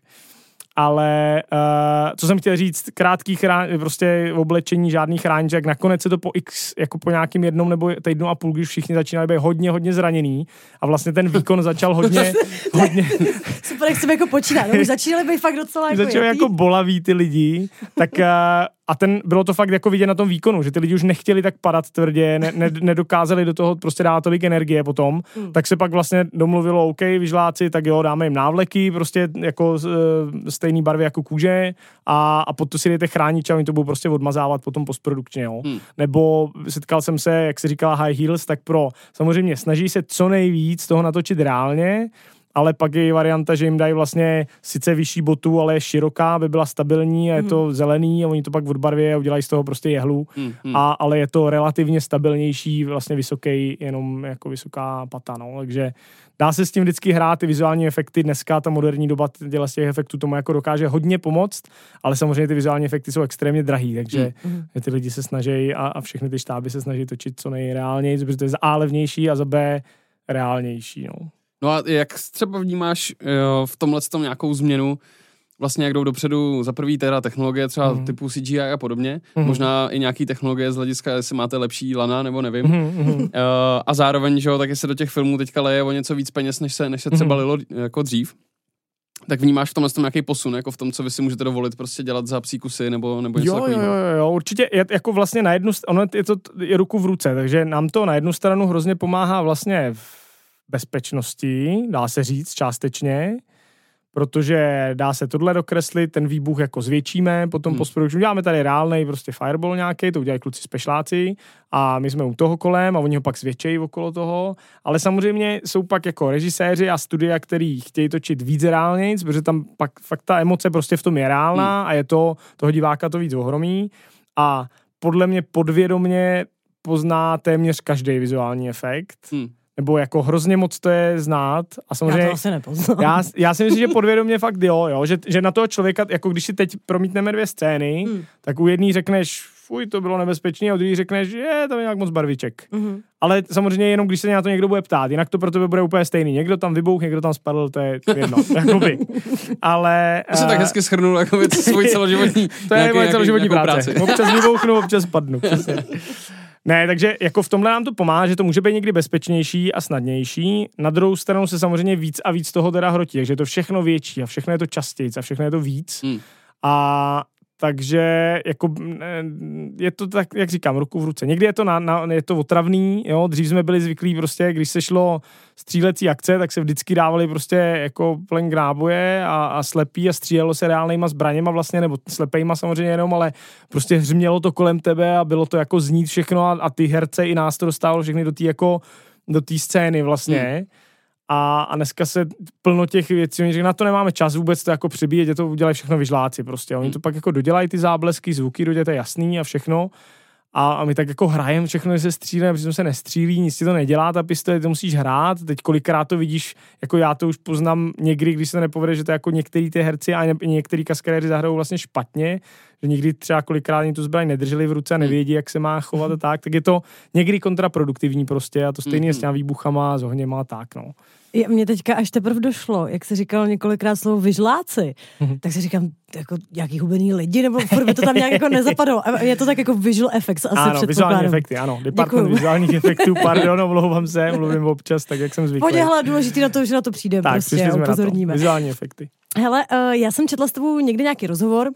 Ale co jsem chtěl říct, krátký prostě oblečení, žádný chrániček, nakonec se to jako po nějakým jednom nebo týdnu a půl, když všichni začínali být hodně zraněný a vlastně ten výkon začal hodně super, jak jsem jako počínat, no, už začínali být fakt docela jako začali jako bolaví ty lidi, tak bylo to fakt jako vidět na tom výkonu, že ty lidi už nechtěli tak padat tvrdě, nedokázali do toho prostě dát tolik energie potom, tak se pak vlastně domluvilo, OK, vyžláci, tak jo, dáme jim návleky, prostě jako stejný barvy jako kůže a potom si dejte chrániče a oni to budou prostě odmazávat potom postprodukčně, jo. Nebo setkal jsem se, jak se říkala high heels, tak samozřejmě snaží se co nejvíc toho natočit reálně, ale pak je varianta, že jim dají vlastně sice vyšší botu, ale je široká, aby byla stabilní a je to zelený a oni to pak odbarví a udělají z toho prostě jehlu, ale je to relativně stabilnější, vlastně vysoký, jenom jako vysoká pata, no, takže dá se s tím vždycky hrát, ty vizuální efekty, dneska ta moderní doba dělá z těch efektů tomu jako dokáže hodně pomoct, ale samozřejmě ty vizuální efekty jsou extrémně drahý, takže ty lidi se snaží a všechny ty štáby se snaží točit co nejreálněji, protože to je za A levnější a za B reálnější, no. No a jak třeba vnímáš v tomhle tom nějakou změnu, vlastně jak jdou dopředu za prvý teda technologie třeba typu CGI a podobně, možná i nějaký technologie z hlediska, jestli máte lepší lana, nebo nevím. A zároveň, že jo, taky se do těch filmů teďka leje o něco víc peněz, než se třeba lilo jako dřív. Tak vnímáš v tomhle tom nějaký posun, jako v tom, co vy si můžete dovolit prostě dělat za psí kusy nebo něco takového? Jo, určitě jako vlastně na jednu stranu, je to ruku v ruce, takže nám to na jednu stranu hrozně pomáhá vlastně bezpečnosti, dá se říct částečně, protože dá se tohle dokreslit, ten výbuch jako zvětšíme, potom postprodukčně děláme tady reálnej prostě fireball nějaký, to udělají kluci speciáláci a my jsme u toho kolem a oni ho pak zvětšejí okolo toho, ale samozřejmě jsou pak jako režiséři a studia, který chtějí točit víc reálnějc, protože tam pak fakt ta emoce prostě v tom je reálná a je toho diváka to víc ohromí a podle mě podvědomě pozná téměř každý vizuální efekt. Nebo jako hrozně moc to je znát. A samozřejmě, já to asi nepoznám. Já si myslím, že podvědomě fakt jo, že na toho člověka, jako když si teď promítneme 2 scény, tak u jedný řekneš fuj, to bylo nebezpečné, a druhý řekne, že tam je nějak moc barviček. Ale samozřejmě jenom, když se na to někdo bude ptát, jinak to pro tebe bude úplně stejný. Někdo tam vybouch, někdo tam spadl, to je jedno, jakoby. Ale... To se tak hezky shrnul, jako svůj celoživotní... To je moje celoživotní práce. Občas vybouchnu, občas spadnu. Ne, takže jako v tomhle nám to pomáhá, že to může být někdy bezpečnější a snadnější. Na druhou stranu se samozřejmě víc a víc toho teda hrotí, takže je to všechno větší a všechno je to častějc a všechno je to víc. A takže jako je to tak, jak říkám, ruku v ruce. Někdy je to, je to otravný, jo, dřív jsme byli zvyklí prostě, když se šlo střílecí akce, tak se vždycky dávali prostě jako plen náboje a slepý a střílelo se reálnejma zbraněma vlastně, nebo slepejma samozřejmě jenom, ale prostě hřmělo to kolem tebe a bylo to jako znít všechno a ty herce i nás to dostávalo všechny do té scény vlastně. A dneska se plno těch věcí, oni říkají, na to nemáme čas vůbec to jako přibíjet, je to udělají všechno vyžláci prostě. Oni to pak jako dodělají ty záblesky, zvuky, dodělají to jasný a všechno. A my tak jako hrajeme všechno, se střílíme, protože se nestřílí, nic ti to nedělá, ta pistole, to musíš hrát. Teď kolikrát to vidíš, jako já to už poznám někdy, když se to nepovede, že to jako některý ty herci a některý kaskadéři zahrajou vlastně špatně, že někdy třeba kolikrát ani tu zbraň nedrželi v ruce a nevědí, jak se má chovat a tak je to někdy kontraproduktivní prostě a to stejně s těma výbuchama, s ohněma a tak, no. Mně teďka až teprve došlo, jak se říkalo několikrát slovo vyžláci, tak si říkám, jako jaký hubený lidi, nebo by to tam nějak jako nezapadlo. Je to tak jako visual effects asi ano, vizuální efekty, ano. Department vizuálních efektů, pardon, omlouvám se, mluvím občas, tak jak jsem zvyklý. Pojď, hele, důležitý na to, že na to přijde, tak, prostě upozorníme. Vizuální efekty. Hele, já jsem četla s tebou někdy nějaký rozhovor,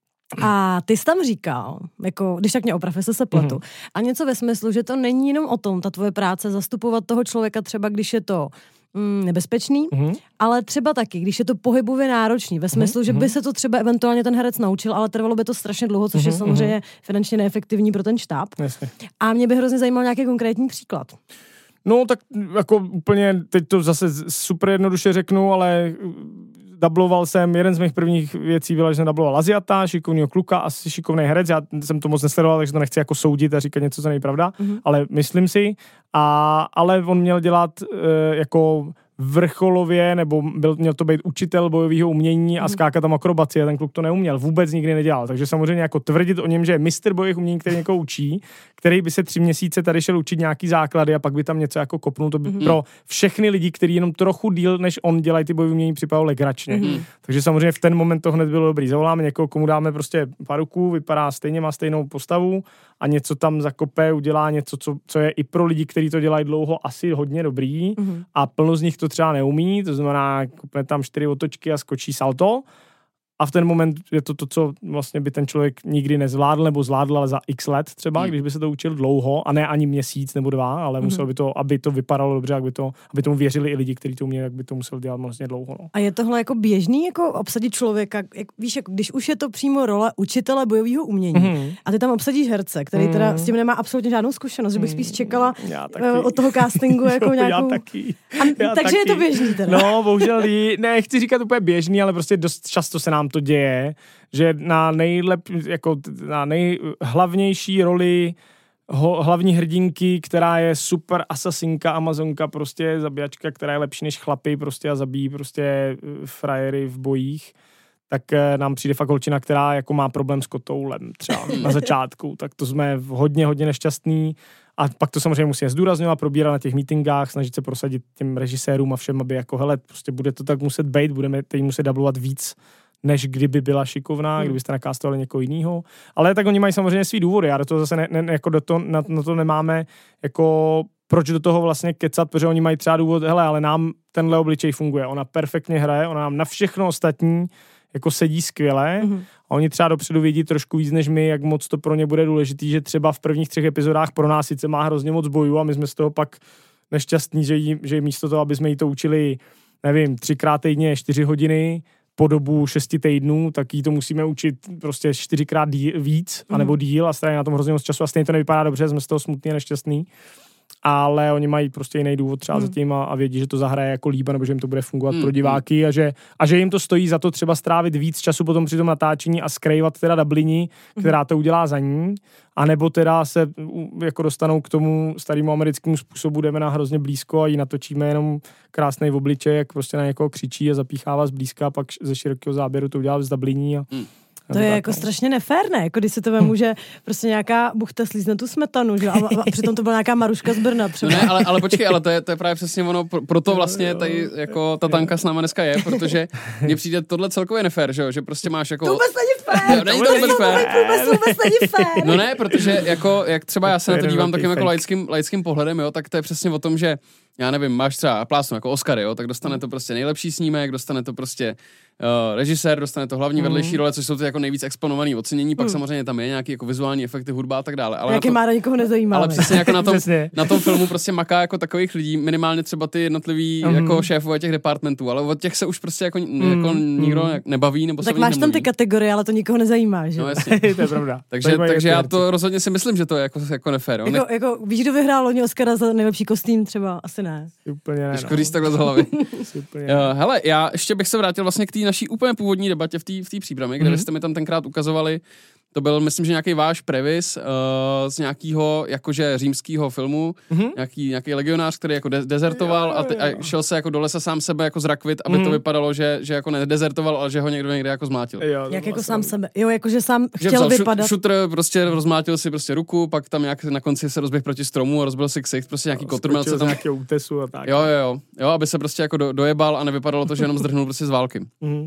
a ty jsi tam říkal, jako, když tak mě oprav, jestli se pletu, a něco ve smyslu, že to není jenom o tom, ta tvoje práce, zastupovat toho člověka třeba, když je to nebezpečný, ale třeba taky, když je to pohybově náročný, ve smyslu, že by se to třeba eventuálně ten herec naučil, ale trvalo by to strašně dlouho, což je samozřejmě finančně neefektivní pro ten štáb. Jasně. A mě by hrozně zajímal nějaký konkrétní příklad. No tak jako úplně, teď to zase super jednoduše řeknu, ale dubloval jsem, jeden z mých prvních věcí byla, že jsem dubloval Aziata, šikovnýho kluka, asi šikovný herec, já jsem to moc nesledoval, takže to nechci jako soudit a říkat něco, co není pravda, ale myslím si, ale on měl dělat jako vrcholově, nebo měl to být učitel bojového umění a skákat tam akrobaci a ten kluk to neuměl, vůbec nikdy nedělal, takže samozřejmě jako tvrdit o něm, že je mistr bojových umění, který někoho učí, který by se 3 měsíce tady šel učit nějaký základy a pak by tam něco jako kopnul, to by pro všechny lidi, kteří jenom trochu díl než on dělají ty bojové umění, připadalo legračně. Takže samozřejmě v ten moment to hned bylo dobrý. Zavoláme někoho, komu dáme prostě paruku, vypadá stejně, má stejnou postavu a něco tam zakope, udělá něco, co je i pro lidi, kteří to dělají dlouho, asi hodně dobrý a plno z nich to třeba neumí, to znamená, kupne tam 4 otočky a skočí salto a v ten moment je to, co vlastně by ten člověk nikdy nezvládl nebo zvládl, ale za x let třeba, když by se to učil dlouho a ne ani měsíc nebo 2, ale musel by to, aby to vypadalo dobře, aby tomu věřili i lidi, kteří to umějí, jak by to musel dělat vlastně dlouho. No. A je tohle jako běžný, jako obsadit člověka, víš, jako když už je to přímo role učitele bojového umění a ty tam obsadíš herce, který teda s tím nemá absolutně žádnou zkušenost, že bych spíš čekala od toho castingu jako nějakou... Takže je to běžný teda. No, bohužel nechci říkat úplně běžný, ale prostě dost často se nám to děje, že na nejhlavnější roli hlavní hrdinky, která je super asasinka, amazonka, prostě zabijačka, která je lepší než chlapy prostě a zabíjí prostě frajery v bojích, tak nám přijde fakt holčina, která jako má problém s kotoulem třeba na začátku, tak to jsme hodně nešťastný a pak to samozřejmě musíme zdůrazňovat, probírat na těch meetingách, snažit se prosadit těm režisérům a všem, aby jako hele, prostě bude to tak muset být, budeme teď muset dublovat víc, než kdyby byla šikovná, kdybyste nakástovali někoho jiného. Ale tak oni mají samozřejmě svý důvody. Já do toho zase na to nemáme jako proč do toho vlastně kecat, protože oni mají třeba důvod, hele, ale nám tenhle obličej funguje. Ona perfektně hraje, ona nám na všechno ostatní jako sedí skvěle. A oni třeba dopředu vědí trošku víc než my, jak moc to pro ně bude důležitý, že třeba v prvních 3 epizodách pro nás sice má hrozně moc bojů a my jsme z toho pak nešťastní, že místo toho, aby jsme jí to učili, nevím, 3x týdně 4 hodiny, po dobu 6 týdnů, tak jí to musíme učit prostě 4x víc, anebo díl a stejně na tom hrozně moc času a stejně to nevypadá dobře, jsme z toho smutný a nešťastný. Ale oni mají prostě jiný důvod třeba zatím a vědí, že to zahraje jako líba, nebo že jim to bude fungovat pro diváky a že jim to stojí za to třeba strávit víc času potom při tom natáčení a skrývat teda dublini, která to udělá za ní, anebo teda se jako dostanou k tomu starému americkému způsobu, jdeme na hrozně blízko a ji natočíme jenom krásnej v obličeji, jak prostě na někoho křičí a zapíchává zblízka a pak ze širokého záběru to udělá z dubliní To je jako strašně nefér, ne? Jako když se to vemu, že prostě nějaká buchta slízne tu smetanu, že? A přitom to byla nějaká Maruška z Brna třeba. No ne, ale počkej, ale to je právě přesně ono, proto vlastně tady jako ta tanka s náma dneska je, protože mně přijde tohle celkově nefér, že prostě máš jako... To vůbec není fér! Není to vůbec fér. Vůbec není fér! No ne, protože jako, jak třeba já se na to dívám takým jako laickým pohledem, jo, tak to je přesně o tom, že já nevím, máš třeba plásnu jako Oscary, jo, tak dostane to prostě nejlepší snímek, dostane to prostě režisér, dostane to hlavní vedlejší role, což jsou ty jako nejvíc exponovaný ocenění, pak samozřejmě tam je nějaký jako vizuální efekty, hudba a tak dále. Ale jaký má nikoho nezajímá. Ale přesně jako na tom filmu prostě maká jako takových lidí, minimálně třeba ty jednotlivý jako šéfové těch departmentů, ale od těch se už prostě jako nikdo nebaví, nebo se tak máš tam ty kategorie, ale to nikoho nezajímá, že? No jasně. To je pravda. Takže já to rozhodně si myslím, že to je jako nefér. Jako víš, kdo vyhrál loni Oscara za nejlepší kostým třeba? Asi ne. Úplně ne. Těžko říct takhle z hlavy. Hele, já ještě bych se vrátil vlastně k té naší úplně původní debatě v té přípravě, kde jste mi tam tenkrát ukazovali. To byl, myslím, že nějaký váš previs z nějakého jakože římského filmu, nějaký legionář, který jako dezertoval a šel se jako do lesa sám sebe jako zrakvit, aby to vypadalo, že jako nedezertoval, ale že ho někde jako zmlátil. Jak jako sám sebe? Jo, jakože sám chtěl vypadat. Šutr prostě rozmlátil si prostě ruku, pak tam nějak na konci se rozběh proti stromu a rozbil si ksicht, prostě nějaký kotrmel se tam nějaký útesu a tak. Jo, aby se prostě jako dojebal a nevypadalo to, že jenom zdrhnul prostě z války.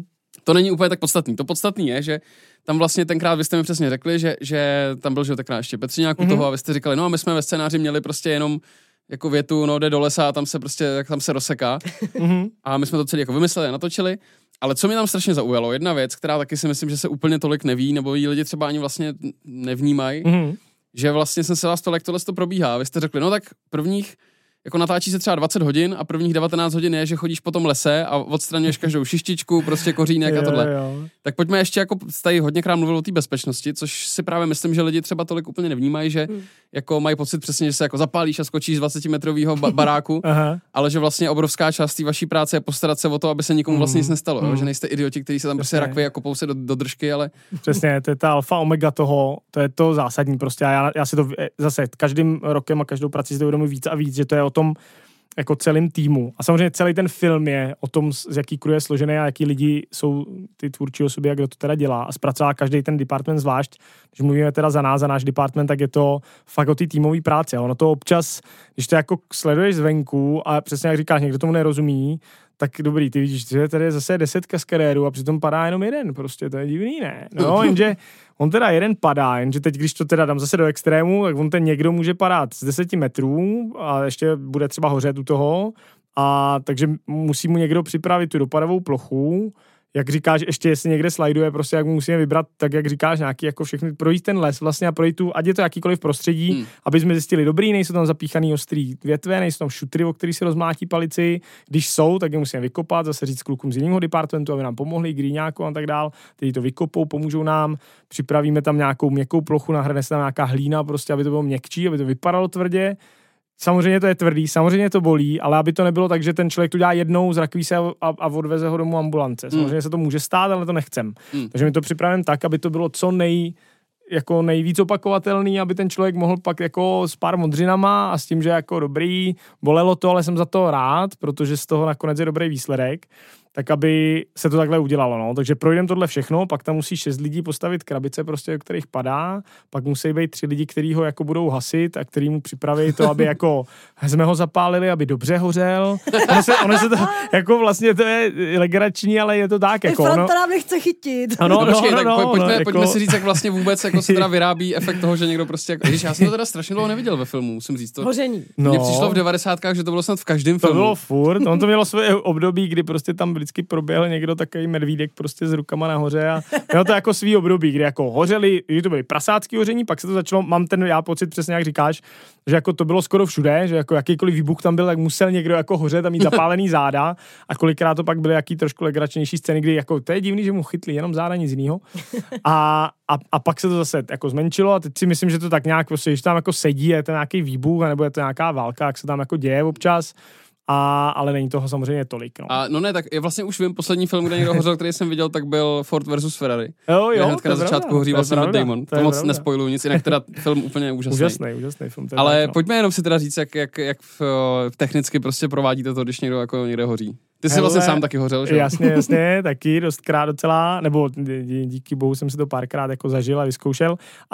To není úplně tak podstatný. To podstatný je, že tam vlastně tenkrát vy jste mi přesně řekli, že tam byl, že tenkrát ještě Petřiňák u toho a vy jste říkali, no a my jsme ve scénáři měli prostě jenom jako větu, no jde do lesa a tam se prostě, tam se rozseká. A my jsme to celý jako vymysleli a natočili. Ale co mě tam strašně zaujalo, jedna věc, která taky si myslím, že se úplně tolik neví, nebo ji lidi třeba ani vlastně nevnímají, že vlastně jsem se vás to, jak tohle to probíhá. Vy jste řekli, no tak prvních jako natáčí se třeba 20 hodin a prvních 19 hodin je, že chodíš po tom lese a odstraňuješ každou šištičku, prostě kořínek a tohle. Tak pojďme ještě, jako tady hodněkrát mluvil o té bezpečnosti, což si právě myslím, že lidi třeba tolik úplně nevnímají, že jako mají pocit přesně, že se jako zapálíš a skočíš z 20-metrového baráku, ale že vlastně obrovská část té vaší práce je postarat se o to, aby se nikomu vlastně nic nestalo, jo? Že nejste idioti, kteří se tam prostě rakví a kopou se do držky, ale... Přesně, to je ta alfa omega toho, to je to zásadní prostě a já si to zase každým rokem a každou prací si to uvědomuji víc a víc, že to je o tom jako celým týmu. A samozřejmě celý ten film je o tom, z jaký crew je složený a jaký lidi jsou ty tvůrčí osoby a kdo to teda dělá. A zpracová každý ten department zvlášť. Když mluvíme teda za náš department, tak je to fakt o té týmové práci. Ono to občas, když to jako sleduješ zvenku a přesně jak říkáš, někdo tomu nerozumí, tak dobrý, ty vidíš, že tady je zase 10 kaskadérů a přitom padá jenom jeden, prostě to je divný, ne? No, jenže on teda jeden padá, jenže teď, když to teda dám zase do extrému, tak on ten někdo může padat z 10 metrů a ještě bude třeba hořet u toho a takže musí mu někdo připravit tu dopadovou plochu, jak říkáš, ještě jestli někde slajduje, prostě jak mu musíme vybrat, tak jak říkáš, nějaký jako všechny, projít ten les vlastně a projít tu, ať je to jakýkoliv prostředí, aby jsme zjistili dobrý, nejsou tam zapíchaný ostrý větve, nejsou tam šutry, o který si rozmátí palici, když jsou, tak je musíme vykopat, zase říct klukům z jiného departmentu, aby nám pomohli, grýňáku a tak dál, kteří to vykopou, pomůžou nám, připravíme tam nějakou měkkou plochu, nahrne se tam nějaká hlína, prostě, aby to bylo měkčí, aby to vypadalo tvrdě. Samozřejmě to je tvrdý, samozřejmě to bolí, ale aby to nebylo tak, že ten člověk to dělá jednou, zrakví se a odveze ho domů ambulance. Samozřejmě se to může stát, ale to nechcem. Takže my to připravíme tak, aby to bylo co nejvíc opakovatelný, aby ten člověk mohl pak jako s pár modřinama a s tím, že jako dobrý, bolelo to, ale jsem za to rád, protože z toho nakonec je dobrý výsledek, tak aby se to takhle udělalo, no. Takže projdeme tohle všechno, pak tam musí 6 lidí postavit krabice prostě, o kterých padá, pak musí být 3 lidi, kteří ho jako budou hasit a který mu připraví to, aby jako jsme ho zapálili, aby dobře hořel. Ono se to, jako vlastně to je legrační, ale je to tak, jako. Franta mě chce chytit. Ano, pojďme si říct, jak vlastně vůbec jako se teda vyrábí efekt toho, že někdo prostě, když já jsem to teda strašně dlouho neviděl ve filmu, musím říct to. Hoření. Mně přišlo v 90kách, že to bylo snad v každém filmu. To bylo furt, on to mělo svoje období, kdy prostě tam vždycky proběhl někdo takový medvídek prostě s rukama nahoře a mělo to jako svý období, kdy jako hořeli, že to byly prasácký hoření, pak se to začalo, mám ten já pocit přesně jak říkáš, že jako to bylo skoro všude, že jako jakýkoliv výbuch tam byl, tak musel někdo jako hořet a mít zapálený záda a kolikrát to pak byly jaký trošku legračnější scény, kdy jako to je divný, že mu chytli jenom záda, nic jinýho. A pak se to zase jako zmenšilo a teď si myslím, že to tak nějak prostě, když tam jako sedí, je to nějaký výbuch, nebo je to nějaká válka, jak se tam jako děje občas. Ale není toho samozřejmě tolik. No. No ne, tak je vlastně už vím, poslední film, kde někdo hořel, který jsem viděl, tak byl Ford versus Ferrari. Jo, hnedka na začátku hoří vlastně Matt Damon. To moc nespoiluju nic, jinak teda film úplně úžasný. Úžasný film. Ale pojďme jenom si teda říct, jak technicky prostě provádíte to, když někdo jako někde hoří. Ty jsi vlastně sám taky hořel, že? Jasně, taky dostkrát docela, nebo díky bohu jsem si to párkrát jako zažil a vyzkoušel.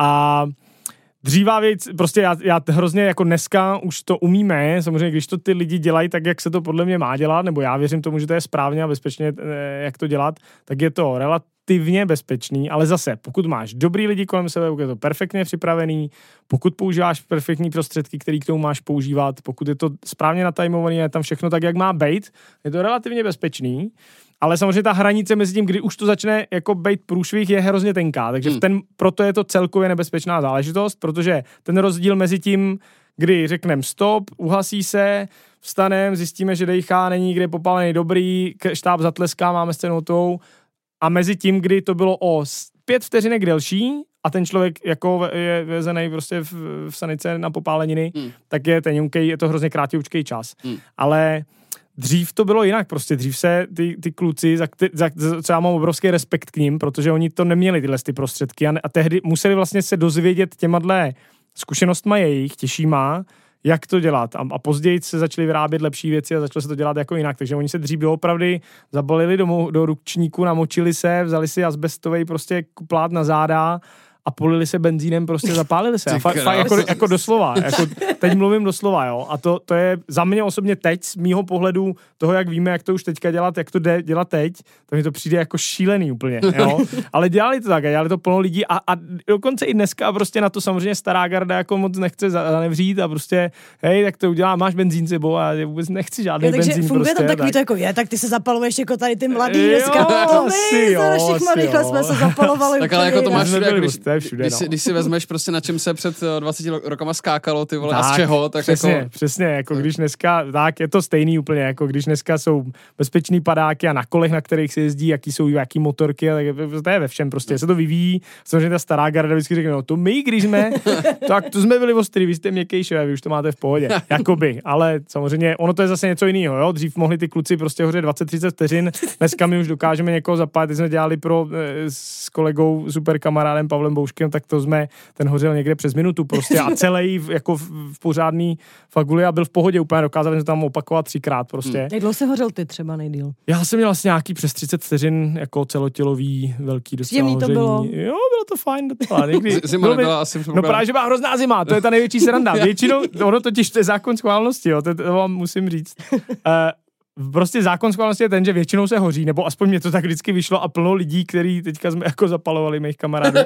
A dřívá věc, prostě já hrozně jako dneska už to umíme, samozřejmě když to ty lidi dělají tak, jak se to podle mě má dělat, nebo já věřím tomu, že to je správně a bezpečně, jak to dělat, tak je to relativně bezpečný, ale zase, pokud máš dobrý lidi kolem sebe, pokud je to perfektně připravený, pokud používáš perfektní prostředky, který k tomu máš používat, pokud je to správně natajmovaný, je tam všechno tak, jak má být, je to relativně bezpečný. Ale samozřejmě ta hranice mezi tím, kdy už to začne jako být průšvih, je hrozně tenká, takže proto je to celkově nebezpečná záležitost, protože ten rozdíl mezi tím, kdy řekneme stop, uhasí se, vstanem, zjistíme, že dejchá, není nikde popálený dobrý, štáb zatleská, máme scénu hotovou, a mezi tím, kdy to bylo o 5 vteřinek delší a ten člověk jako je vezený prostě v sanice na popáleniny, tak je teňunkej, je to hrozně krátěučkej čas. Ale dřív to bylo jinak, prostě dřív se ty kluci, co já mám obrovský respekt k nim, protože oni to neměli tyhle ty prostředky a tehdy museli vlastně se dozvědět těmadle zkušenostma jejich, těžšíma, jak to dělat. A později se začaly vyrábět lepší věci a začalo se to dělat jako jinak. Takže oni se dřív doopravdy zabalili do ručníku, namočili se, vzali si azbestový prostě plát na záda a polili se benzínem, prostě zapálili se. Jako doslova. Jako teď mluvím doslova, jo. A to je za mě osobně teď, z mýho pohledu toho, jak víme, jak to už teďka dělat, jak to jde dělat teď, to mi to přijde jako šílený úplně, jo. Ale dělali to tak, a dělali to plno lidí a dokonce i dneska prostě na to samozřejmě stará garda jako moc nechce zanevřít a prostě, hej, tak to udělá, máš benzín sebou a já vůbec nechci žádný benzín. Takže funguje prostě, to takový, tak. To jako tak ty se zapaluješ jako tady ty mladý dneska, to my za našich mladých jsme se zapalovali. Tak ale jako to máš všude, když si vezmeš prostě na čem se před 20 rokama skákalo, ty vole, tak, a z čeho, tak přesně, jako když dneska, tak je to stejný úplně, jako když dneska jsou bezpečný padáky a na kolech, na kterých se jezdí, jaký motorky, tak to je ve všem prostě, se to vyvíjí, samozřejmě ta stará garda vždycky řekne, no to my, když jsme, tak to jsme byli ostrý, vy jste měkkejšové, vy už to máte v pohodě, jakoby, ale samozřejmě ono to je zase něco jiného, jo, dřív mohli ty kluci prostě hořet 20-30 vteřin, dneska my už dokážeme někoho zapálit, teď jsme dělali s kolegou, super kamarádem Pavlem Bouškem, tak to jsme, ten hořel někde přes minutu prostě a celý jako v pořádný faguli a byl v pohodě, úplně dokázal jsem tam opakovat 3krát prostě. Jak dlouho jsi hořel ty třeba nejdýl? Já jsem měl vlastně nějaký přes 30 vteřin jako celotělový velký docela hoření. To bylo? Jo, bylo to fajn docela. Zima nebyla asi no právě, že byla hrozná zima, to je ta největší sranda. Většinou, ono totiž to je zákon schválnosti, jo, to vám musím říct. Prostě zákon schválnosti je ten, že většinou se hoří, nebo aspoň mě to tak vždycky vyšlo a plno lidí, který teďka jsme jako zapalovali mých kamarádů.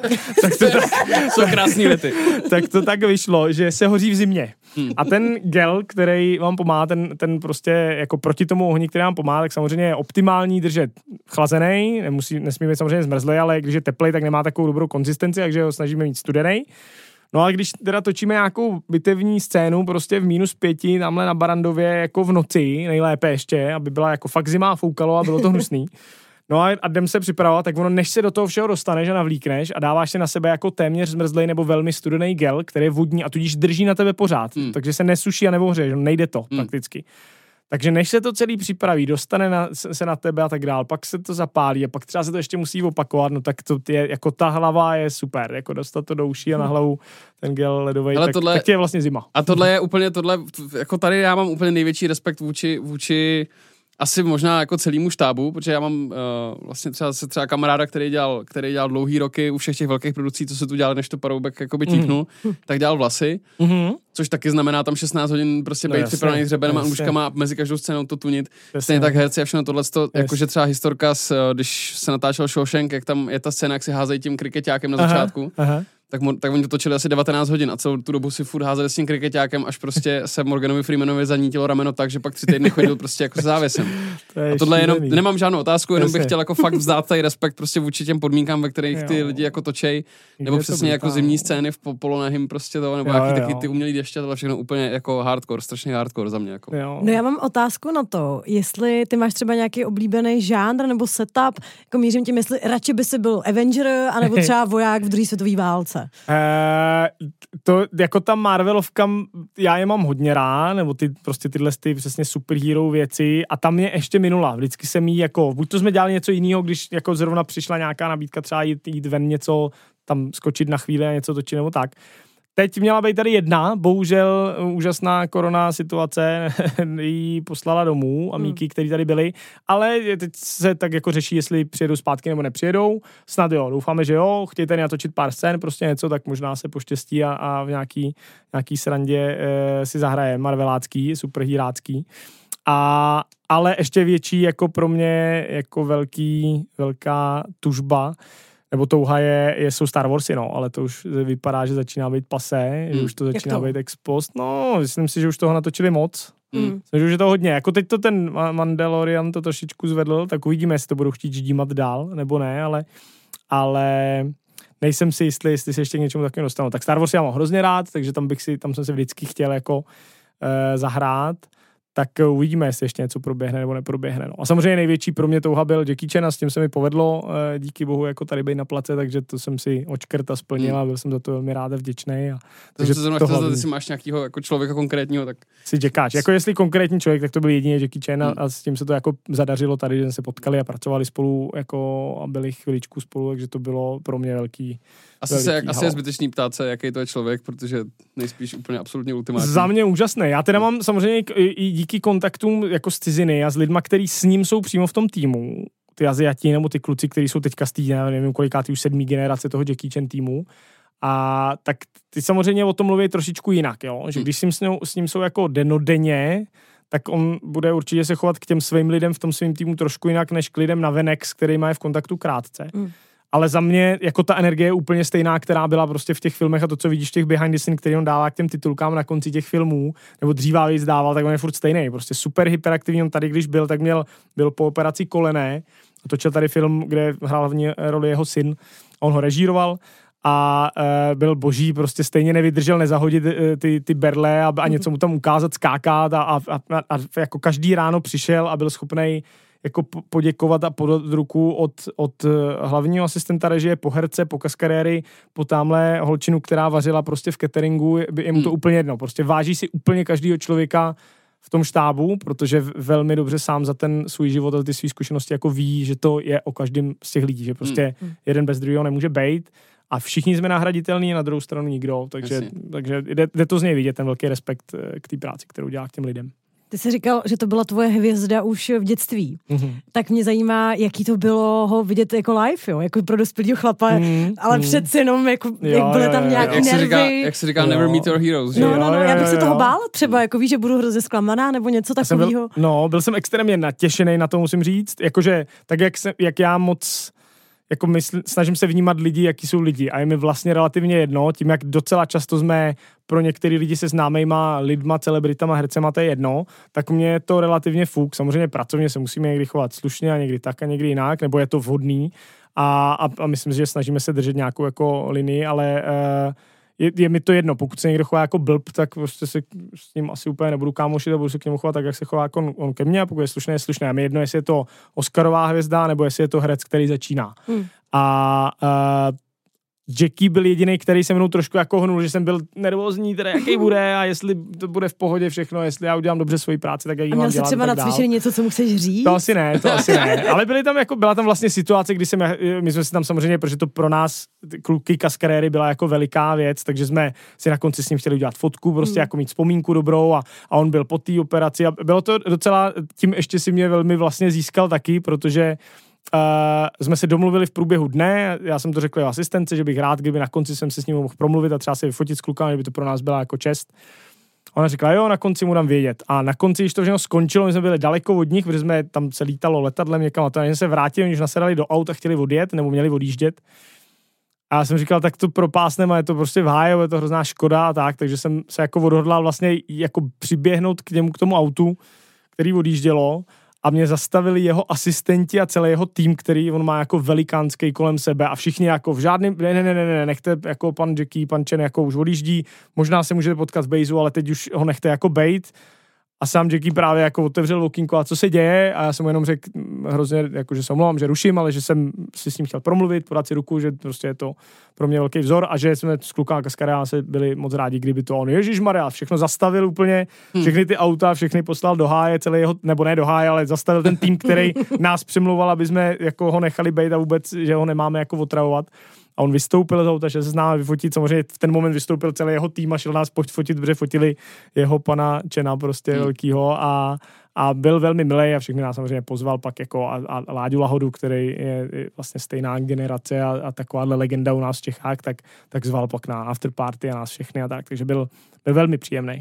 Jsou krásný věty. Tak to tak vyšlo, že se hoří v zimě. A ten gel, který vám pomáhá, ten prostě jako proti tomu ohni, který vám pomáhá, tak samozřejmě je optimální držet chlazený, nesmí být samozřejmě zmrzlej, ale když je teplej, tak nemá takovou dobrou konzistenci, takže ho snažíme mít studený. No ale když teda točíme nějakou bitevní scénu prostě v -5 tamhle na Barandově jako v noci, nejlépe ještě, aby byla jako fakt zima a foukalo a bylo to hnusný. No a jdem se připravovat, tak ono, než se do toho všeho dostaneš a navlíkneš a dáváš si na sebe jako téměř zmrzlej nebo velmi studený gel, který je vodní a tudíž drží na tebe pořád, takže se nesuší a nevohřeje, nejde to prakticky. Takže než se to celý připraví, dostane se na tebe a tak dál, pak se to zapálí a pak třeba se to ještě musí opakovat, no tak to je, jako ta hlava je super, jako dostat to do uší a na hlavu ten gel ledovej, tak je vlastně zima. A tohle je úplně, jako tady já mám úplně největší respekt vůči asi možná jako celému štábu, protože já mám vlastně třeba kamaráda, který dělal dlouhý roky u všech těch velkých producí, co se tu dělali, než to Paroubek jakoby típnul, tak dělal vlasy, což taky znamená tam 16 hodin prostě být připravený s hřebenem a nůžkama a mezi každou scénou to tunit. Stejně tak herci a všechno tohleto, jakože třeba historka, když se natáčel Shawshank, jak tam je ta scéna, jak si házejí tím krikeťákem na začátku. Tak oni to točili asi 19 hodin a celou tu dobu si furt házeli s tím krikeťákem, až prostě se Morganovi Freemanovi zanítilo rameno tak, že pak 3 týdny chodil prostě jako s závěsem. A tohle jenom, nemám žádnou otázku, jenom bych chtěl jako fakt vzdát tady respekt prostě vůči těm podmínkám, ve kterých ty lidi jako točej, nebo přesně jako zimní scény v polonehým prostě to, nebo jaký taky ty umělý deště, tohle všechno úplně jako hardcore, strašně hardcore za mě. Jako. No já mám otázku na to, jestli ty máš třeba nějaký oblíbený žánr nebo setup, jako mířím tím, jestli radši by si byl Avenger, anebo třeba voják v druhé světové válce. To jako ta Marvelovka, já je mám hodně rád, nebo tyhle přesně superhero věci a tam je ještě minula. Vždycky jsem jí jako, buď to jsme dělali něco jiného, když jako zrovna přišla nějaká nabídka třeba jít ven něco, tam skočit na chvíli a něco točit nebo tak teď měla být tady jedna, bohužel úžasná korona situace jí poslala domů a Míky, který tady byli, ale teď se tak jako řeší, jestli přijedou zpátky nebo nepřijedou. Snad jo, doufáme, že jo, chtějí tady natočit pár scén, prostě něco, tak možná se poštěstí a v nějaký srandě si zahraje marvelácký, superhírácký. Ale ještě větší jako pro mě jako velká tužba nebo touha jsou Star Warsy, no, ale to už vypadá, že začíná být pasé, že už to začíná být ex post. No, myslím si, že už toho natočili moc. Myslím, že už je to hodně. Jako teď to ten Mandalorian to trošičku zvedl, tak uvidíme, jestli to budou chtít ždímat dál, nebo ne, ale nejsem si jistý, jestli se ještě k něčemu takovému dostanu. Tak Star Wars já mám hrozně rád, takže tam jsem se vždycky chtěl jako zahrát. Tak uvidíme, jestli ještě něco proběhne nebo neproběhne. No. A samozřejmě největší pro mě touha byl Jackie Chan a s tím se mi povedlo, díky bohu, jako tady být na place, takže to jsem si očkrt a splnil a byl jsem za to velmi rád a vděčný. Takže to jsem chtěl, jestli máš nějakého jako člověka konkrétního, tak si Jackáč. Jako jestli konkrétní člověk, tak to byl jedině Jackie Chan a s tím se to jako zadařilo tady, že jsme se potkali a pracovali spolu jako a byli chviličku spolu, takže to bylo pro mě velký. Asi je zbytečný ptát se, jaký to je člověk, protože nejspíš úplně absolutně ultimátní. Za mě úžasné. Já teda mám samozřejmě i díky kontaktům jako z ciziny a s lidma, kteří s ním jsou přímo v tom týmu, ty Aziati nebo ty kluci, kteří jsou teďka z té, nevím kolikátý už 7. generace toho Jackie Chan týmu. A tak ty samozřejmě o tom mluví trošičku jinak, jo? Že když s ním jsou jako denodenně, tak on bude určitě se chovat k těm svým lidem v tom svým týmu trošku jinak, než k lidem navenek, s kterými je v kontaktu krátce. Ale za mě jako ta energie je úplně stejná, která byla prostě v těch filmech a to, co vidíš v těch behind the scene, který on dává k těm titulkám na konci těch filmů, nebo dříve víc dával, tak on je furt stejný. Prostě super hyperaktivní. On tady, když byl, tak byl po operaci kolene a točil tady film, kde hrál hlavní roli jeho syn a on ho režíroval a byl boží, prostě stejně nevydržel nezahodit ty berle a něco mu tam ukázat, skákat a jako každý ráno přišel a byl schopnej jako poděkovat a podat ruku od hlavního asistenta režie, po herce, po kaskadéry, po tamhle holčinu, která vařila prostě v cateringu, je mu to úplně jedno. Prostě váží si úplně každýho člověka v tom štábu, protože velmi dobře sám za ten svůj život a ty svý zkušenosti jako ví, že to je o každém z těch lidí, že prostě jeden bez druhého nemůže bejt a všichni jsme nahraditelní, na druhou stranu nikdo, takže jde to z něj vidět, ten velký respekt k té práci, kterou dělá k těm lidem. Ty jsi říkal, že to byla tvoje hvězda už v dětství. Tak mě zajímá, jaký to bylo ho vidět jako live, jo? Jako pro dospělého chlapa, ale přeci jenom, jako, jak byly tam nějaký nervy. Jak se říká never meet your heroes. No, já bych se toho bála třeba, jako víš, že budu hrozně zklamaná, nebo něco takového. Byl jsem extrémně natěšený na to, musím říct. Jakože, tak jak já moc jako snažím se vnímat lidi, jaký jsou lidi a je mi vlastně relativně jedno, tím jak docela často jsme pro některý lidi se známejma lidma, celebritama, hercema, to je jedno, tak mě je to relativně fuk. Samozřejmě pracovně se musíme někdy chovat slušně a někdy tak a někdy jinak, nebo je to vhodný a myslím si, že snažíme se držet nějakou jako linii, ale je mi to jedno, pokud se někdo chová jako blb, tak prostě se s ním asi úplně nebudu kámošit a budu se k němu chovat tak, jak se chová jako on ke mně, a pokud je slušné, je slušné. A mi jedno, jestli je to Oscarová hvězda, nebo jestli je to herec, který začíná. Jackie byl jediný, který se mnou trošku jako hnul, že jsem byl nervózní, teda jaký bude a jestli to bude v pohodě všechno, jestli já udělám dobře svoji práci, tak jak jí mám dělat. A měl jsi třeba nacvičený něco, co mu chceš říct? To asi ne. Ale byla tam vlastně situace, kdy my jsme si tam samozřejmě, protože to pro nás kluky kaskadéry byla jako veliká věc, takže jsme si na konci s ním chtěli udělat fotku, prostě jako mít vzpomínku dobrou a on byl po té operaci a bylo to docela, tím ještě si mě velmi vlastně získal taky, protože jsme se domluvili v průběhu dne, já jsem to řekl jeho asistence, že bych rád, kdyby na konci jsem se s ním mohl promluvit a třeba si vyfotit s klukami, kdyby to pro nás byla jako čest. Ona řekla, jo, na konci mu dám vědět. A na konci, když to všechno skončilo, my jsme byli daleko od nich, protože jsme tam se lítalo letadlem někam a to jsme se vrátili, když nasedali do auta, chtěli odjet, nebo měli odjíždět. A já jsem říkal, tak to propásneme, je to prostě v háju, je to hrozná škoda a tak, takže jsem se jako odhodlal vlastně jako přiběhnout k tomu autu, který odjíždělo. A mě zastavili jeho asistenti a celý jeho tým, který on má jako velikánský kolem sebe a všichni jako v žádném, ne, nechte jako pan Jackie, pan Chen jako už odjíždí, možná se můžete potkat v bejzu, ale teď už ho nechte jako bejt. A sám Jackie právě jako otevřel okýnko a co se děje a já jsem mu jenom řekl hrozně, jako, že se omlouvám, že ruším, ale že jsem si s ním chtěl promluvit, podat si ruku, že prostě je to pro mě velký vzor a že jsme s klukama kaskadéra se byli moc rádi, kdyby to on ježišmarja všechno zastavil úplně, všechny ty auta, všechny poslal do háje, celý jeho, nebo ne do háje, ale zastavil ten tým, který nás přemlouval, aby jsme jako ho nechali bejt a vůbec, že ho nemáme jako otravovat. a on vystoupil z auta, že se s námi vyfotit, samozřejmě v ten moment vystoupil celý jeho tým a šel nás fotit, protože fotili jeho pana Chena prostě velkýho a byl velmi milej a všechny nás samozřejmě pozval pak jako a Láďu Lahodu, který je vlastně stejná generace a takováhle legenda u nás v Čechách, tak zval pak na afterparty a nás všechny a tak, takže byl velmi příjemný.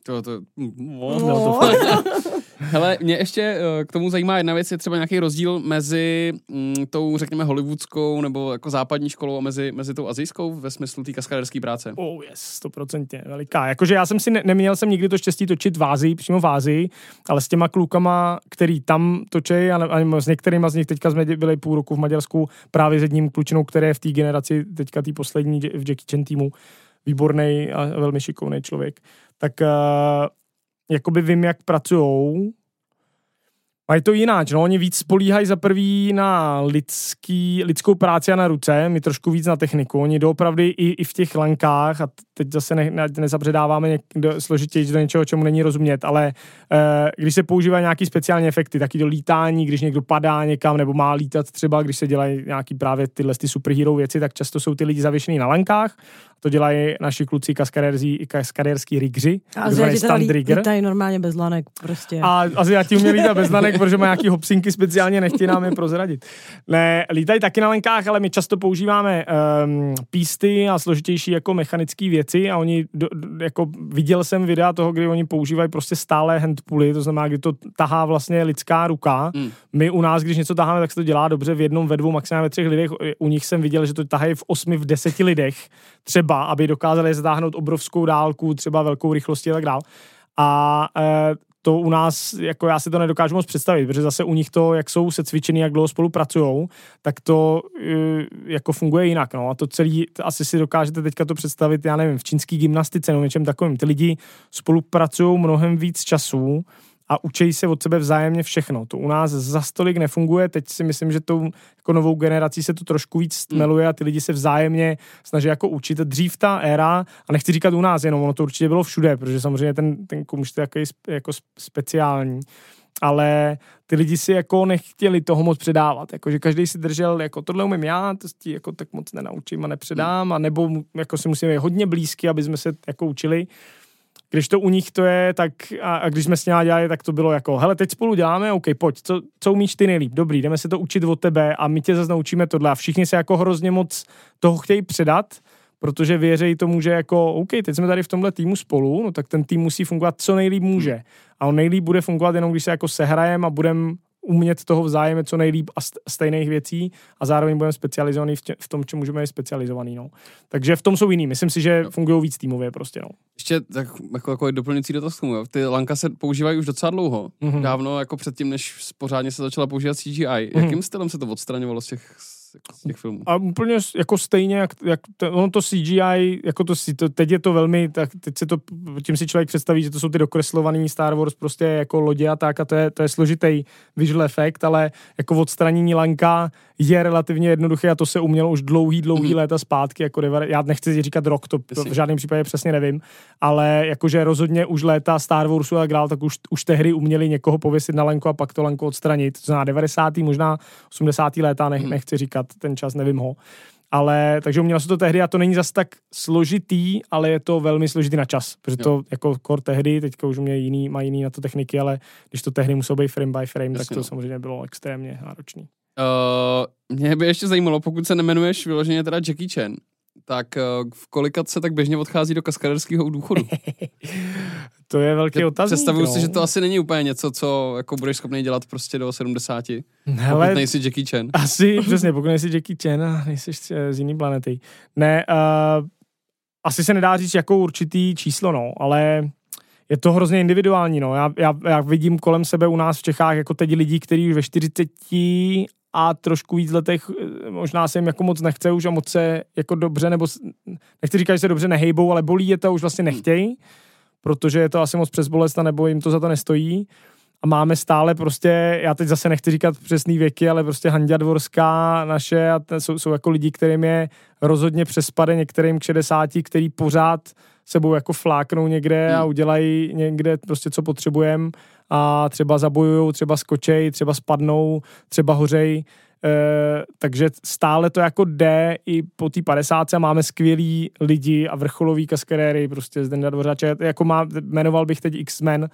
Hele, mě ještě k tomu zajímá jedna věc, je třeba nějaký rozdíl mezi tou, řekněme, hollywoodskou nebo jako západní školou a mezi tou asijskou ve smyslu té kaskadérské práce. Oh yes, 100% veliká. Jakože já jsem si neměl jsem nikdy to štěstí točit v Ázii, přímo v Ázii, ale s těma klukama, který tam točí a s některýma z nich teďka jsme byli půl roku v Maďarsku právě s jedním klučinou, který je v té generaci teďka té poslední v Jackie Chan týmu, výborný a velmi šikovný člověk. Tak jakoby vím, jak pracujou. A je to jináč, no, oni víc spolíhají za prvý na lidskou práci a na ruce, my trošku víc na techniku. Oni doopravdy i v těch lankách, a teď zase nezabředáváme složitěji do něčeho, čemu není rozumět, ale když se používají nějaký speciální efekty, taky do lítání, když někdo padá někam nebo má lítat třeba, když se dělají nějaký právě tyhle superhero věci, tak často jsou ty lidi zavěšený na lankách. To dělají naši kluci kaskadérský rigři. A Aziati teda lítají normálně bez lanek prostě. A Aziati umějí lítat bez lanek, protože má nějaký hopsinky speciálně, nechtějí nám je prozradit. Ne, lítají taky na lankách, ale my často používáme písty a složitější jako mechanické věci a oni, jako viděl jsem videa toho, kdy oni používají prostě stále handpuly, to znamená, kdy to tahá vlastně lidská ruka. My u nás, když něco taháme, tak se to dělá dobře v jednom, ve dvou, maximálně ve 3 lidech. U nich jsem viděl, že to tahají v 8, v 10 lidech. Třeba, aby dokázali zatáhnout obrovskou dálku, třeba velkou rychlostí a tak dál. A to u nás, jako já si to nedokážu moc představit, protože zase u nich to, jak jsou se cvičený, jak dlouho spolupracujou, tak to jako funguje jinak. No. A to celý, asi si dokážete teďka to představit, já nevím, v čínský gymnastice nebo něčem takovým. Ty lidi spolupracují mnohem víc času a učí se od sebe vzájemně všechno. To u nás za stolik nefunguje, teď si myslím, že tou jako novou generací se to trošku víc stmeluje a ty lidi se vzájemně snaží jako učit. Dřív ta éra, a nechci říkat u nás jenom, ono to určitě bylo všude, protože samozřejmě ten kumš je jako speciální, ale ty lidi si jako nechtěli toho moc předávat, jakože každý si držel, jako tohle umím já, to si jako tak moc nenaučím a nepředám, a nebo jako si musíme být hodně blízky, aby jsme se jako učili. Když to u nich to je, tak a když jsme s něma dělali, tak to bylo jako, hele, teď spolu děláme, OK, pojď, co umíš ty nejlíp, dobrý, jdeme se to učit od tebe a my tě zase naučíme tohle a všichni se jako hrozně moc toho chtějí předat, protože věří tomu, že jako, OK, teď jsme tady v tomhle týmu spolu, no tak ten tým musí fungovat co nejlíp může a on nejlíp bude fungovat jenom, když se jako sehrajeme a budeme umět toho vzájemně co nejlíp a stejných věcí a zároveň budeme specializovaný v tom, čem můžeme být specializovaný, no. Takže v tom jsou jiný. Myslím si, že fungují víc týmově prostě, no. Ještě jako doplňující dotaz k tomu, jo. Ty lanka se používají už docela dlouho. Dávno jako předtím, než pořádně se začala používat CGI. Jakým stylem se to odstraňovalo z těch filmů? A úplně jako stejně, jak ono to CGI, jako to teď je to velmi, tak teď se to, tím si člověk představí, že to jsou ty dokreslovaný Star Wars prostě jako lodě a tak a to je složitý visual efekt, ale jako odstranění lanka je relativně jednoduché a to se umělo už dlouhý léta zpátky, jako já nechci říkat rok, to v žádném případě přesně nevím, ale jakože rozhodně už léta Star Warsu a grál, tak už tehdy uměli někoho pověsit na lanku a pak to lanku odstranit, to znamená 90. možná 80. léta, nechci říkat ten čas, nevím ho. Ale, takže umělo se to tehdy a to není zas tak složitý, ale je to velmi složitý na čas, protože to jako core tehdy, teďka už má jiný na to techniky, ale když to tehdy muselo být frame by frame, tak to samozřejmě bylo extrémně náročný. Mě by ještě zajímalo, pokud se nemenuješ vyloženě teda Jackie Chan, tak v kolika se tak běžně odchází do kaskadérského důchodu? To je velký otazník. Představuju si, že to asi není úplně něco, co jako budeš schopný dělat prostě do 70. Hele, pokud nejsi Jackie Chan. Asi, přesně, pokud nejsi Jackie Chan a nejsi z jiný planety. Ne, asi se nedá říct jako určitý číslo, no, ale je to hrozně individuální, no. Já vidím kolem sebe u nás v Čechách jako teď lidi, kteří už ve 40 a trošku víc letech možná se jim jako moc nechce už a moc se jako dobře, nebo nechci říkat, že se dobře nehejbou, ale bolí je to, už vlastně nechtějí, protože je to asi moc přes bolest a nebo jim to za to nestojí. A máme stále prostě, já teď zase nechci říkat přesný věky, ale prostě Hanďa Dvorská naše a jsou jako lidi, kterým je rozhodně přespade, některým k 60, který pořád sebou jako fláknou někde a udělají někde prostě, co potřebujeme a třeba zabojujou, třeba skočej, třeba spadnou, třeba hořej. takže stále to jako jde i po té 50 a máme skvělý lidi a vrcholový kaskadéry, prostě Zdenda Dvořáče, jako jmenoval bych teď X-Men,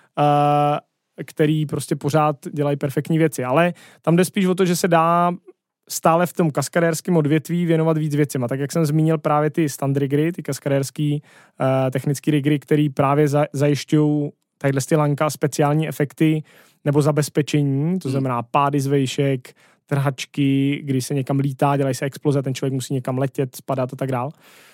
který prostě pořád dělají perfektní věci, ale tam jde spíš o to, že se dá stále v tom kaskadérském odvětví věnovat víc věcem. Tak jak jsem zmínil právě ty stunt riggery, ty kaskadérský technický riggery, který právě zajišťují tadyhle ty lanka speciální efekty nebo zabezpečení, to znamená pády z vejšek, trhačky, když se někam lítá, dělají se exploze, ten člověk musí někam letět, spadat a tak dál.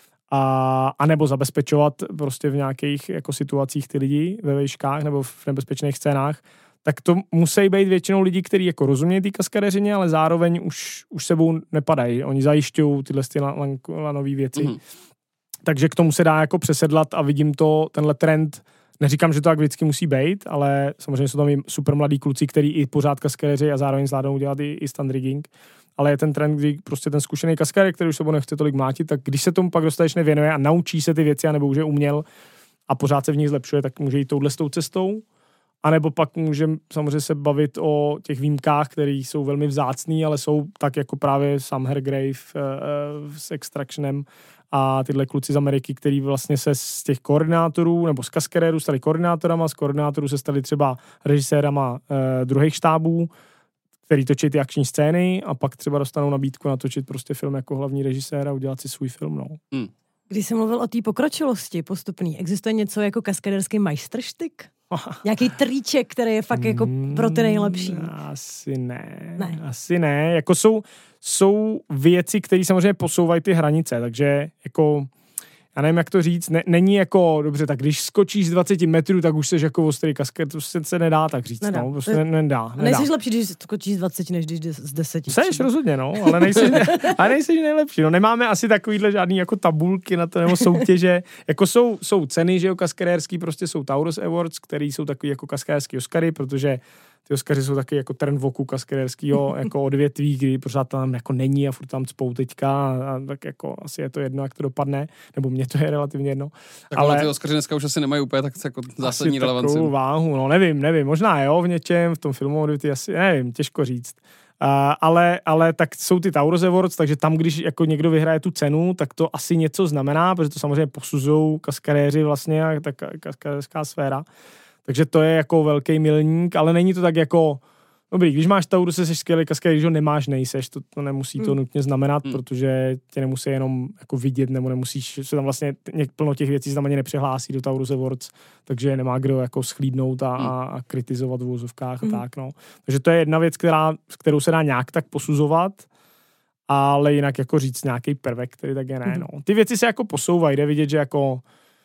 A nebo zabezpečovat prostě v nějakých jako situacích ty lidi ve vejškách nebo v nebezpečných scénách, tak to musí být většinou lidi, kteří jako rozumějí ty kaskadeřině, ale zároveň už sebou nepadají. Oni zajišťují tyhle lanové věci. Takže k tomu se dá jako přesedlat a vidím to, tenhle trend. Neříkám, že to tak vždycky musí být, ale samozřejmě jsou tam i super mladí kluci, kteří i pořád kaskadeři a zároveň zvládnou dělat i stunt rigging. Ale je ten trend, kdy prostě ten zkušený kaskadér, který už sebou nechce tolik mlátit, tak když se tomu pak dostatečně věnuje a naučí se ty věci, anebo už je uměl a pořád se v ní zlepšuje, tak může jít touhle cestou. A nebo pak můžeme samozřejmě se bavit o těch výjimkách, které jsou velmi vzácný, ale jsou tak jako právě Sam Hargrave s Extractionem a tyhle kluci z Ameriky, který vlastně se z těch koordinátorů nebo z kaskadérů stali koordinátorama, z koordinátorů se stali třeba režisérama druhých štábů, který točí ty akční scény a pak třeba dostanou nabídku natočit prostě film jako hlavní režisér a udělat si svůj film. No. Když jsem mluvil o té pokročilosti postupný, existuje něco jako kaskaderský majstrštyk? Nějaký triček, který je fakt jako pro ty nejlepší? Asi ne. Jako jsou věci, které samozřejmě posouvají ty hranice, takže jako já nevím, jak to říct, není jako, dobře, tak když skočíš z 20 metrů, tak už seš jako ostrý kaskadér, to se nedá tak říct, nedá. No, prostě nedá. Nejseš lepší, když skočíš z 20, než když z 10. Seš rozhodně, no, ale nejseš nejlepší, no, nemáme asi takovýhle žádný jako tabulky na to, nebo soutěže, jako jsou ceny, že jo, kaskadérský, prostě jsou Taurus Awards, který jsou takový jako kaskadérský Oscary, protože ty Oscary jsou taky jako trn v oku kaskadérskýho jako odvětví, kdy pořád tam jako není a furt tam cpou teďka a tak jako asi je to jedno, jak to dopadne, nebo mně to je relativně jedno. Tak ale ty Oscary dneska už asi nemají úplně tak jako zásadní relevanci. Takovou váhu, no nevím, možná jo, v něčem, v tom filmu odvětví asi, nevím, těžko říct. Ale tak jsou ty Taurus Awards, takže tam, když jako někdo vyhraje tu cenu, tak to asi něco znamená, protože to samozřejmě posuzují kaskadéři vlastně a ta kaskadérská sféra. Takže to je jako velký milník, ale není to tak jako, dobrý, když máš Taurus, jsi skvělý kaskadér, když ho nemáš, nejseš, to nemusí to nutně znamenat, protože tě nemusí jenom jako vidět, nebo nemusíš, se tam vlastně plno těch věcí se tam ani nepřihlásí do Taurus Awards, takže nemá kdo jako schlídnout a kritizovat v uvozovkách a tak, no. Takže to je jedna věc, kterou se dá nějak tak posuzovat, ale jinak jako říct nějaký prvek, který tak je ne, no. Ty věci se jako posouvají, jde vidět, že jako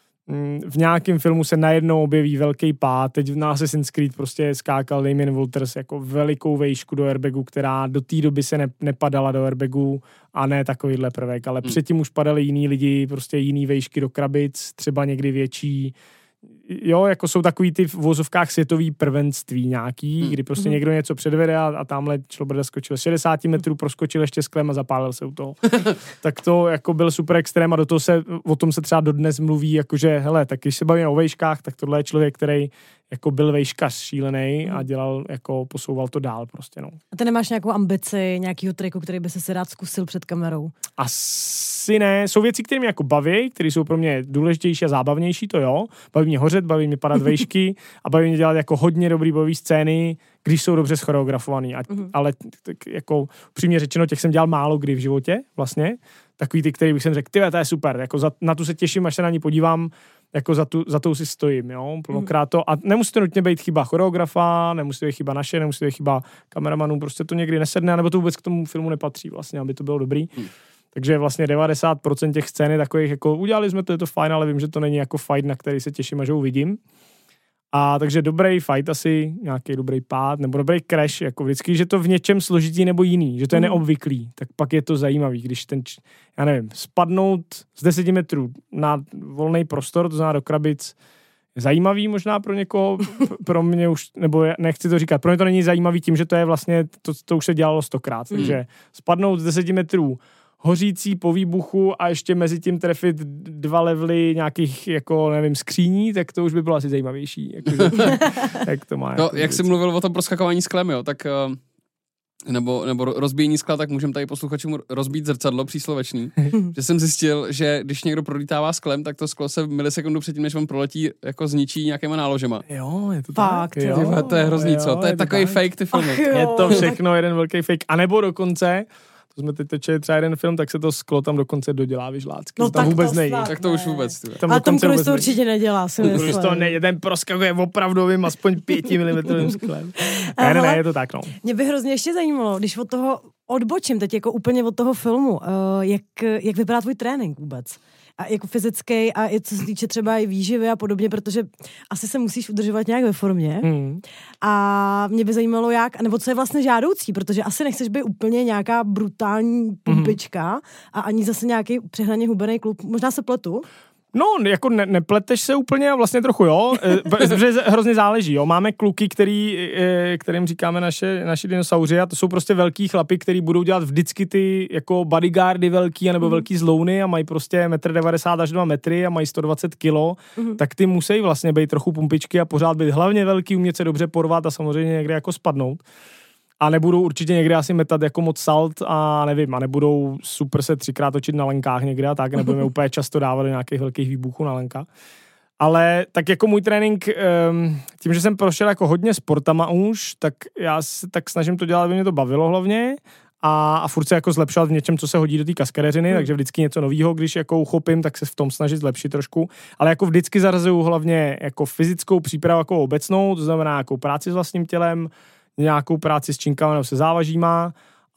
v nějakém filmu se najednou objeví velký pád, teď na Assassin's Creed prostě skákal Damien Walters jako velikou vejšku do airbagu, která do té doby se nepadala do airbagu a ne takovýhle prvek, ale předtím už padali jiní lidi, prostě jiný vejšky do krabic, třeba někdy větší. Jo, jako jsou takový ty v vozovkách světový prvenství nějaký, kdy prostě někdo něco předvede a tamhle Člobrda skočil 60 metrů, proskočil ještě sklem a zapálil se u toho. Tak to jako byl super extrém a do toho o tom se třeba dodnes mluví, jakože hele, tak když se bavíme o vejškách, tak tohle je člověk, který jako byl vejškař šílený a dělal, jako posouval to dál prostě, no. A ty nemáš nějakou ambici, nějakýho triku, který by se rád zkusil před kamerou? Asi ne. Jsou věci, které mě jako baví, které jsou pro mě důležitější a zábavnější, to jo. Baví mě hořet, baví mě padat vejšky a baví mě dělat jako hodně dobrý bojové scény, když jsou dobře choreografovaný. Ale tak jako upřímně řečeno, těch jsem dělal málo kdy v životě vlastně. Takový ty, který bych jsem řekl, to je super, jako na tu se těším, až se na ní podívám, jako za tou si stojím, jo, plnokrát to. A nemusí to nutně být chyba choreografa, nemusí to být chyba naše, nemusí to být chyba kameramanů, prostě to někdy nesedne, nebo to vůbec k tomu filmu nepatří vlastně, aby to bylo dobrý. Takže vlastně 90% těch scén je takových, jako udělali jsme to, je to fajn, ale vím, že to není jako fight, na který se těším a že ho uvidím. A takže dobrý fight asi, nějaký dobrý pád, nebo dobrý crash, jako vždycky, že to v něčem složitý nebo jiný, že to je neobvyklý, tak pak je to zajímavý, když já nevím, spadnout z 10 metrů na volný prostor, to znamená do krabic, zajímavý možná pro někoho, pro mě už, nebo nechci to říkat, pro mě to není zajímavý tím, že to je vlastně, to už se dělalo 100krát, takže spadnout z 10 metrů hořící po výbuchu a ještě mezi tím trefit 2 levely nějakých, jako nevím, skříní, tak to už by bylo asi zajímavější. Jakože, jak to má. No, jak jsi mluvil o tom proskakování sklem, jo, tak nebo rozbíjení skla, tak můžeme tady posluchačům rozbít zrcadlo příslovečný. Že jsem zjistil, že když někdo prolítává sklem, tak to sklo se milisekundu předtím, než on proletí, jako zničí nějakýma náložema. Jo, je to Fakt, tak. jo. To je hrozný, co? To je takový fake, ty filmy. Je to všechno jeden velký fake. A nebo dokonce, to jsme teď točili třeba jeden film, tak se to sklo tam dokonce dodělá vyžlácky. No tam tak vůbec to nejde. Tak to už vůbec. Ale Tom Cruise to určitě nedělá, si myslím. Cruise to nejde, ten proskakuje opravdovým aspoň 5 mm sklem. Ne, je to tak, no. Mě by hrozně ještě zajímalo, když od toho odbočím teď jako úplně od toho filmu, jak vypadá tvůj trénink vůbec? A jako fyzický a i co se týče třeba i výživy a podobně, protože asi se musíš udržovat nějak ve formě. A mě by zajímalo jak, nebo co je vlastně žádoucí, protože asi nechceš být úplně nějaká brutální pumpička a ani zase nějaký přehnaně hubený kluk. Možná se pletu. No, jako nepleteš se úplně a vlastně trochu jo, protože hrozně záleží, jo. Máme kluky, kterým říkáme naši dinosauři a to jsou prostě velký chlapi, který budou dělat vždycky ty jako bodyguardy velký anebo velký zlouny a mají prostě 1,90 m až 2 metry a mají 120 kilo, tak ty musí vlastně být trochu pumpičky a pořád být hlavně velký, umět se dobře porvat a samozřejmě někde jako spadnout. A nebudou určitě někde asi metat jako moc salt a nevím, a nebudou super se 3krát točit na lenkách někde a tak, nebudeme úplně často dávat do nějakých velkých výbuchů na lenka. Ale tak jako můj trénink, tím, že jsem prošel jako hodně sportama už, tak já se tak snažím to dělat, aby mě to bavilo hlavně a furt se jako zlepšovat v něčem, co se hodí do té kaskadeřiny, takže vždycky něco nového, když jako uchopím, tak se v tom snažit zlepšit trošku, ale jako vždycky zarazuju hlavně jako fyzickou přípravu jako obecnou, to znamená jako práci s vlastním tělem, nějakou práci s činkama nebo se závažíma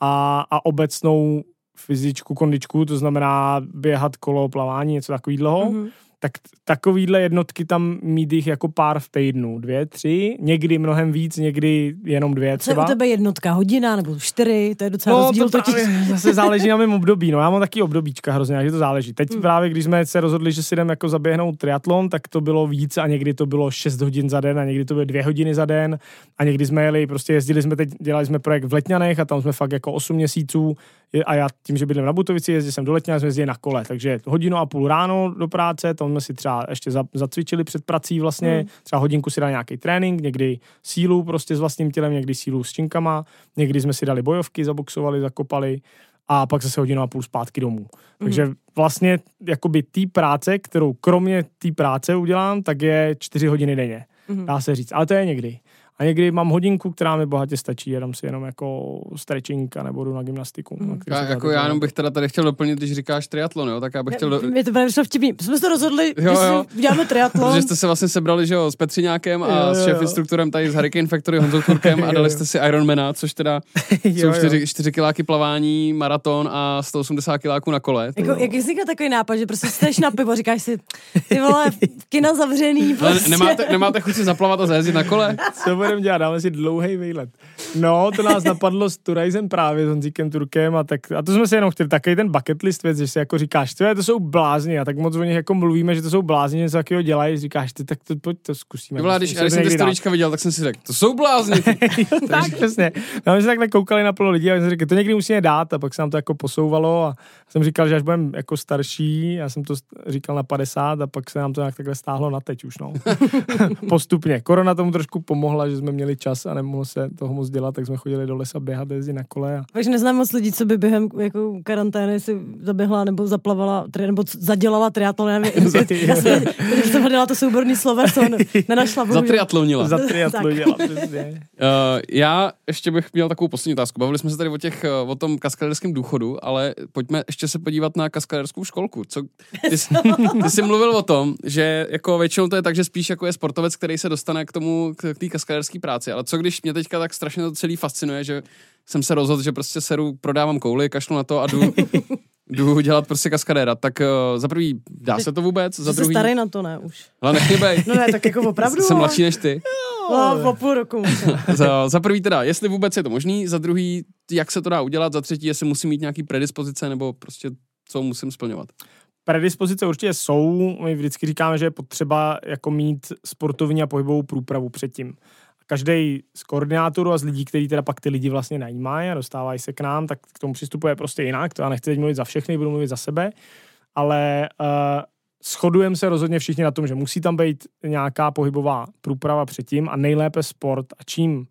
a obecnou fyzičku, kondičku, to znamená běhat, kolo, plavání, něco takového. Tak takovýhle jednotky tam mít jich jako pár v týdnu, 2, 3, někdy mnohem víc, někdy jenom 2 třeba. Co je u tebe jednotka, hodina nebo 4, to je docela rozdíl. No to zase záleží na mém období, no já mám taky obdobíčka hrozně, takže to záleží. Teď právě, když jsme se rozhodli, že si jdeme jako zaběhnout triatlon, tak to bylo víc a někdy to bylo 6 hodin za den a někdy to bylo 2 hodiny za den a někdy jsme jeli, prostě dělali jsme projekt v Letňanech a tam jsme fakt jako 8 měsíců a já tím, že bydlím na Butovici, jezdil jsem do Letňan, jsme jezdili na kole, takže 1,5 hodiny ráno do práce, tam jsme si třeba ještě zacvičili před prací vlastně, třeba hodinku si dali nějaký trénink, někdy sílu prostě s vlastním tělem, někdy sílu s činkama, někdy jsme si dali bojovky, zaboxovali, zakopali a pak zase 1,5 hodiny zpátky domů. Takže vlastně jakoby té práce, kterou kromě té práce udělám, tak je 4 hodiny denně, dá se říct, ale to je někdy. A někdy mám hodinku, která mi bohatě stačí, jenom si jako stretching a nebo jdu na gymnastiku. Jako já jenom bych teda tady chtěl doplnit, když říkáš triatlon, jo, tak já bych chtěl... Mě to právě vtipný. Jsme se rozhodli, že si děláme triatlon. Protože jste se vlastně sebrali, že jo, s Petřiňákem a s šéf-instruktorem tady z Hurricane Factory Honzou Turkem a dali jste si Ironmana, což teda jsou 4 kiláky plavání, maraton a 180 kiláků na kole. Jako, jak vznikl takový nápad, že prostě jdeš na pivo, říkáš si, ty vole, kina zavřený. Prostě. Nemáte chuť si zaplavat a zajezdit na kole? Co budeme dělat? Dáme si dlouhý výlet. No, to nás napadlo s Turajzem právě, s Honzíkem Turkem a to jsme si jenom chtěli, takový ten bucket list věc, že si jako říkáš, to jsou blázni a tak moc o nich jako mluvíme, že to jsou blázni, něco takového dělají, říkáš, tak pojď to zkusíme. Když jsem ty storíčka viděl, tak jsem si řekl, to jsou blázni. Tak přesně. No, my jsme takhle koukali na plno lidí a jsem řekl, to někdy musíme dát a pak se nám to jako posouvalo a jsem říkal, že až budeme jako starší, já jsem to říkal na 50 a pak se nám to nějak takhle stáhlo na teď už, no. Postupně. Korona tomu trošku pomohla, že jsme měli čas a nemohlo se toho moc dělat, tak jsme chodili do lesa běhat, jezdit na kole. Takže neznám moc lidí, co by během jako karantény si zaběhla nebo zaplavala, nebo zadělala triatlon. Já jsem hledala to souborný sloveso, nenašla. Zatriatlonila. Zatriatlonila, přesně. Já ještě bych měl takovou poslední otázku. Bavili jsme se tady o tom kaskaderském důchodu, ale pojďme ještě se podívat na kaskaderskou školku. Ty jsi mluvil o tom, že jako většinou to je tak, že spíš jako je sportovec, který se dostane k té kaskaderské práci, ale co když mě teďka tak strašně to celý fascinuje, že jsem se rozhodl, že prostě prodávám kouli, kašlu na to a jdu dělat prostě kaskadéra. Tak za prvý, dá se to vůbec? Za druhý... Jsi starý na to, ne už. Ale nech mě bej. No ne, tak jako opravdu. Jsem mladší než ty. No, po půl roku. Za prvý teda, jestli vůbec je to možný, za druhý, jak se to dá udělat, za třetí, jestli musím mít nějaký predispozice, nebo prostě co musím splňovat. Predispozice určitě jsou, my vždycky říkáme, že je potřeba jako mít sportovní a pohybovou průpravu předtím. Každý z koordinátorů a z lidí, kteří teda pak ty lidi vlastně najímají a dostávají se k nám, tak k tomu přistupuje prostě jinak. To já nechci teď mluvit za všechny, budu mluvit za sebe, ale shodujeme se rozhodně všichni na tom, že musí tam být nějaká pohybová průprava předtím a nejlépe sport a čím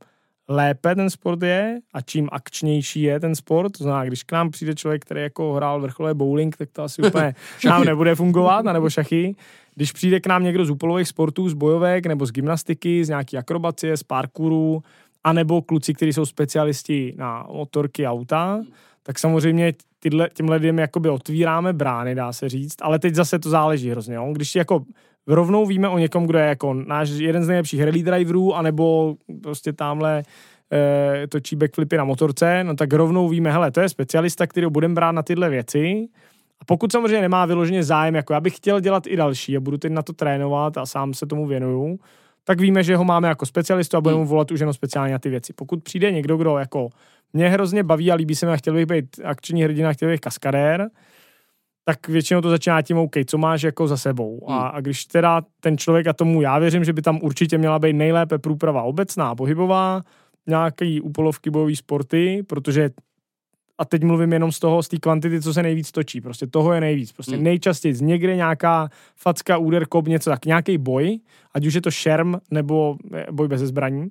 lépe ten sport je a čím akčnější je ten sport, to znamená, když k nám přijde člověk, který jako hrál vrcholový bowling, tak to asi úplně nám nebude fungovat, nebo šachy. Když přijde k nám někdo z úpolových sportů, z bojovek nebo z gymnastiky, z nějaký akrobacie, z parkouru, anebo kluci, kteří jsou specialisti na motorky, auta, tak samozřejmě těmhle lidem jakoby otvíráme brány, dá se říct, ale teď zase to záleží hrozně. Jo? Když jako rovnou víme o někom, kdo je jako náš jeden z nejlepších rally driverů, anebo prostě tamhle točí backflipy na motorce, no tak rovnou víme, hele, to je specialista, kterýho budeme brát na tyhle věci. A pokud samozřejmě nemá vyloženě zájem, jako já bych chtěl dělat i další a budu teď na to trénovat a sám se tomu věnuju, tak víme, že ho máme jako specialistu a budeme mu volat už jenom speciálně na ty věci. Pokud přijde někdo, kdo jako mě hrozně baví a líbí se mi a chtěl bych být akční hrdina, chtěl bych kaskadér, tak většinou to začíná tím, OK, co máš jako za sebou. A když teda ten člověk, a tomu já věřím, že by tam určitě měla být nejlépe průprava obecná, pohybová, nějaký úpolovky, bojový sporty, protože a teď mluvím jenom z té kvantity, co se nejvíc točí. Prostě toho je nejvíc. Prostě nejčastěji někde nějaká facka, úder, kop, něco tak. Nějaký boj, ať už je to šerm nebo boj bez zbraní.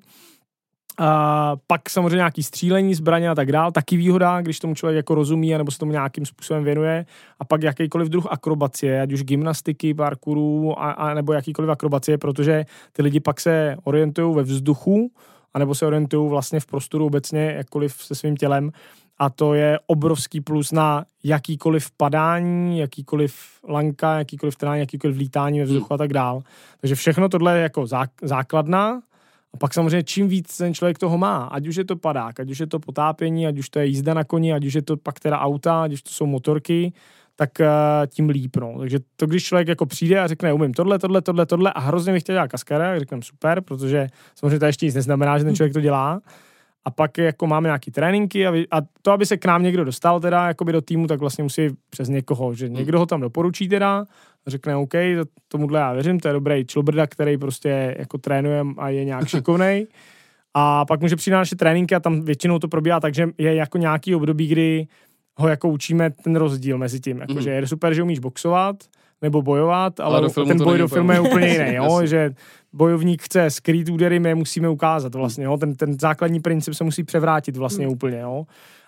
A pak samozřejmě nějaký střílení zbraně a tak dál. Taky výhoda, když tomu člověk jako rozumí nebo se tomu nějakým způsobem věnuje. A pak jakýkoliv druh akrobacie, ať už gymnastiky, parkouru a nebo jakýkoliv akrobacie, protože ty lidi pak se orientují ve vzduchu anebo se orientují vlastně v prostoru obecně, jakkoliv se svým tělem. A to je obrovský plus na jakýkoliv padání, jakýkoliv lanka, jakýkoliv trání, jakýkoliv lítání ve vzduchu a tak dál. Takže všechno tohle je jako základná. A pak samozřejmě čím víc ten člověk toho má, ať už je to padák, ať už je to potápění, ať už to je jízda na koni, ať už je to pak teda auta, ať už to jsou motorky, tak tím líp. No. Takže to, když člověk jako přijde a řekne, umím tohle a hrozně bych chtěl dělat kaskadéra, tak řekneme super, protože samozřejmě to ještě nic neznamená, že ten člověk to dělá. A pak jako máme nějaký tréninky a to, aby se k nám někdo dostal teda jakoby do týmu, tak vlastně musí přes někoho, že někdo ho tam doporučí teda a řekne OK, tomuhle já věřím, to je dobrý čilbrda, který prostě jako trénuje a je nějak šikovnej. A pak může přijít na naše tréninky a tam většinou to probíhá tak, že je jako nějaký období, kdy ho jako učíme ten rozdíl mezi tím, jakože je super, že umíš boxovat nebo bojovat, ale ten boj do filmu je úplně jiný, jo? Že bojovník chce skrýt údery, my je musíme ukázat vlastně, jo? Ten základní princip se musí převrátit vlastně úplně, jo?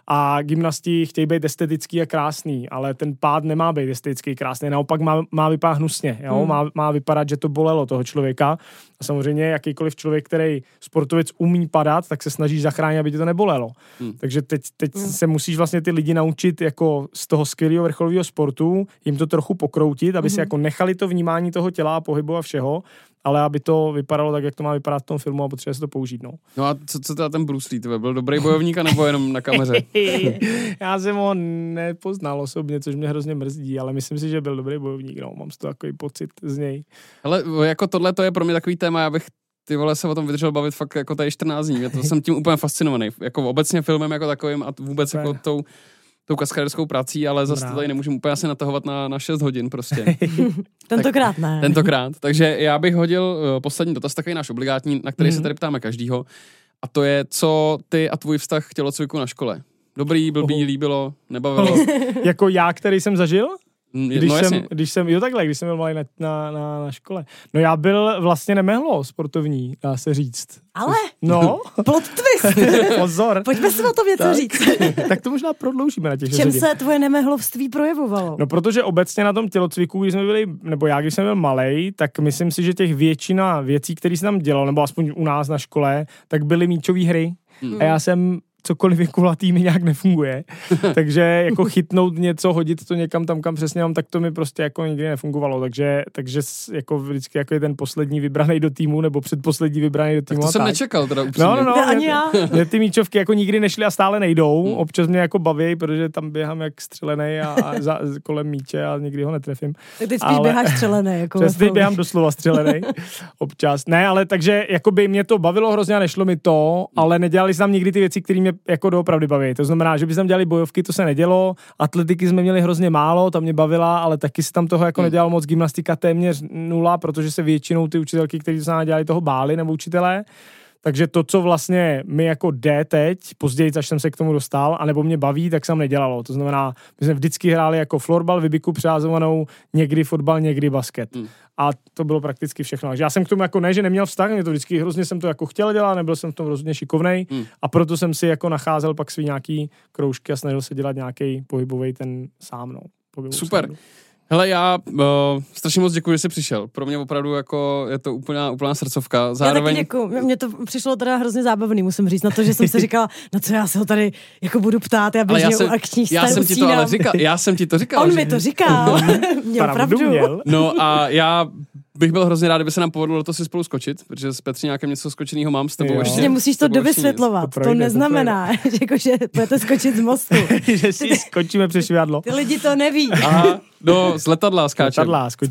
A gymnasti chtějí být estetický a krásný, ale ten pád nemá být estetický krásný, naopak má vypadat hnusně, jo? Má vypadat, že to bolelo toho člověka. A samozřejmě jakýkoliv člověk, který sportovec umí padat, tak se snaží zachránit, aby tě to nebolelo. Takže teď se musíš vlastně ty lidi naučit jako z toho skvělého vrcholového sportu, jim to trochu pokroutit, aby si jako nechali to vnímání toho těla, pohybu a všeho, ale aby to vypadalo tak, jak to má vypadat v tom filmu a potřebuje se to použít. No a co teda ten Bruce Lee, byl dobrý bojovník nebo jenom na kameře? Já jsem ho nepoznal osobně, což mě hrozně mrzí, ale myslím si, že byl dobrý bojovník, no, mám z toho takový pocit z něj. Ale jako tohle to je pro mě takový téma, já bych ty vole se o tom vydržel bavit fakt jako tady 14 dní, to jsem tím úplně fascinovaný, jako obecně filmem jako takovým a vůbec jako tou kaskaderskou prací, ale zase to tady nemůžeme úplně asi natahovat na 6 hodin prostě. Tentokrát ne. Tentokrát. Takže já bych hodil poslední dotaz, takový náš obligátní, na který se tady ptáme každýho. A to je, co ty a tvůj vztah k tělocviku na škole? Dobrý, blbý, líbilo, nebavilo? Jako já, který jsem zažil? Když jsem byl malý na škole. No já byl vlastně nemehlo sportovní, dá se říct. Ale? No. Plot twist. Pozor. Pojďme si o tom něco říct. Tak to možná prodloužíme na těch. Čem se tvoje nemehlovství projevovalo? No protože obecně na tom tělocviku, když jsme byli, nebo já, když jsem byl malej, tak myslím si, že těch většina věcí, které jsem tam dělal, nebo aspoň u nás na škole, tak byly míčové hry. A já jsem cokoliv je kulatý mi nějak nefunguje. Takže jako chytnout něco, hodit to někam tam, kam přesně mám, tak to mi prostě jako nikdy nefungovalo. Takže jako vždycky jako je ten poslední vybraný do týmu, nebo předposlední vybraný do týmu. Tak to jsem nečekal teda upřímně. No, ani já. Mě ty míčovky jako nikdy nešly a stále nejdou. Občas mě jako baví, protože tam běhám jak střelenej a kolem míče a nikdy ho netrefím. Tak ty spíš běháš střelenej. Jako přesně běhám doslova střelenej. Občas. Ne, ale takže jakoby mě to bavilo hrozně a nešlo mi to, ale nedělali jsme tam nikdy ty věci, které mě jako doopravdy baví. To znamená, že by tam dělali bojovky, to se nedělo, atletiky jsme měli hrozně málo, tam mě bavila, ale taky se tam toho jako nedělalo moc, gymnastika téměř 0, protože se většinou ty učitelky, kteří to se dělali, toho báli, nebo učitelé. takže to, co vlastně mi jako jde teď, později, až jsem se k tomu dostal, anebo mě baví, tak jsem nedělalo. To znamená, my jsme vždycky hráli jako florbal, vybiku přeházovanou, někdy fotbal, někdy basket. A to bylo prakticky všechno. Takže já jsem k tomu jako ne, že neměl vztah, mě to vždycky hrozně jsem to jako chtěl dělat, nebyl jsem v tom rozhodně šikovnej a proto jsem si jako nacházel pak svý nějaký kroužky a snažil se dělat nějaký pohybový ten sám, no. Super. Hele, já strašně moc děkuji, že jsi přišel. Pro mě opravdu jako je to úplná srdcovka. Zároveň... Já taky děkuji. Mně to přišlo teda hrozně zábavný, musím říct, na to, že jsem si říkala, na co já se ho tady jako budu ptát, já běžně u akčních scén já jsem ti to říkal. On mi to říkal. Měl pravdu. No a já bych byl hrozně rád, kdyby se nám povedlo to si spolu skočit, protože s Petřiňákem něco skočenýho mám s tebou ještě. Musíš to dovysvětlovat. To neznamená, že budete skočit z mostu. Že si skočíme přes švihadlo. Ty lidi to neví. Aha, z letadla skáčem.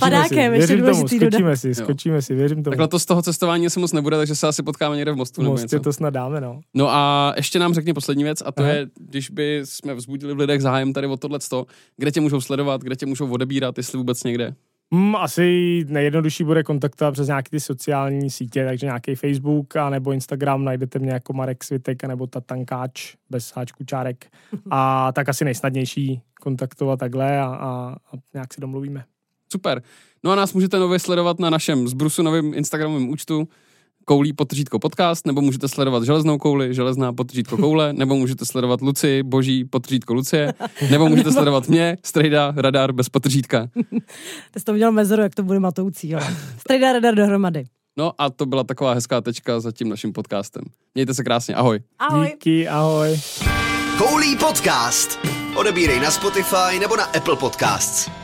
Skočíme si, věřím tomu. Takhle to z toho cestování se moc nebude, takže se asi potkáme někde v mostu. V mostě to snad dáme, no. No a ještě nám řekni poslední věc, a to je, když by jsme vzbudili v lidech zájem tady o tohleto, kde tě můžou sledovat, kde tě můžou odebírat, jestli vůbec někde. Asi nejjednodušší bude kontaktovat přes nějaké ty sociální sítě, takže nějaký Facebook a nebo Instagram, najdete mě jako Marek Svitek nebo Tatankáč bez háčku čárek. A tak asi nejsnadnější kontaktovat takhle a nějak si domluvíme. Super. No a nás můžete nově sledovat na našem zbrusu novým Instagramovém účtu Koulí_podcast, nebo můžete sledovat Železnou kouli, Železná_koule, nebo můžete sledovat Luci, Boží _Lucie, nebo můžete sledovat mě, Strejda, Radar bez podtržítka. Ty jsi to udělal mezeru, jak to bude matoucí, jo. Strejda, Radar dohromady. No a to byla taková hezká tečka za tím naším podcastem. Mějte se krásně, ahoj. Ahoj. Díky, ahoj. Koulí podcast. Odebírej na Spotify nebo na Apple Podcasts.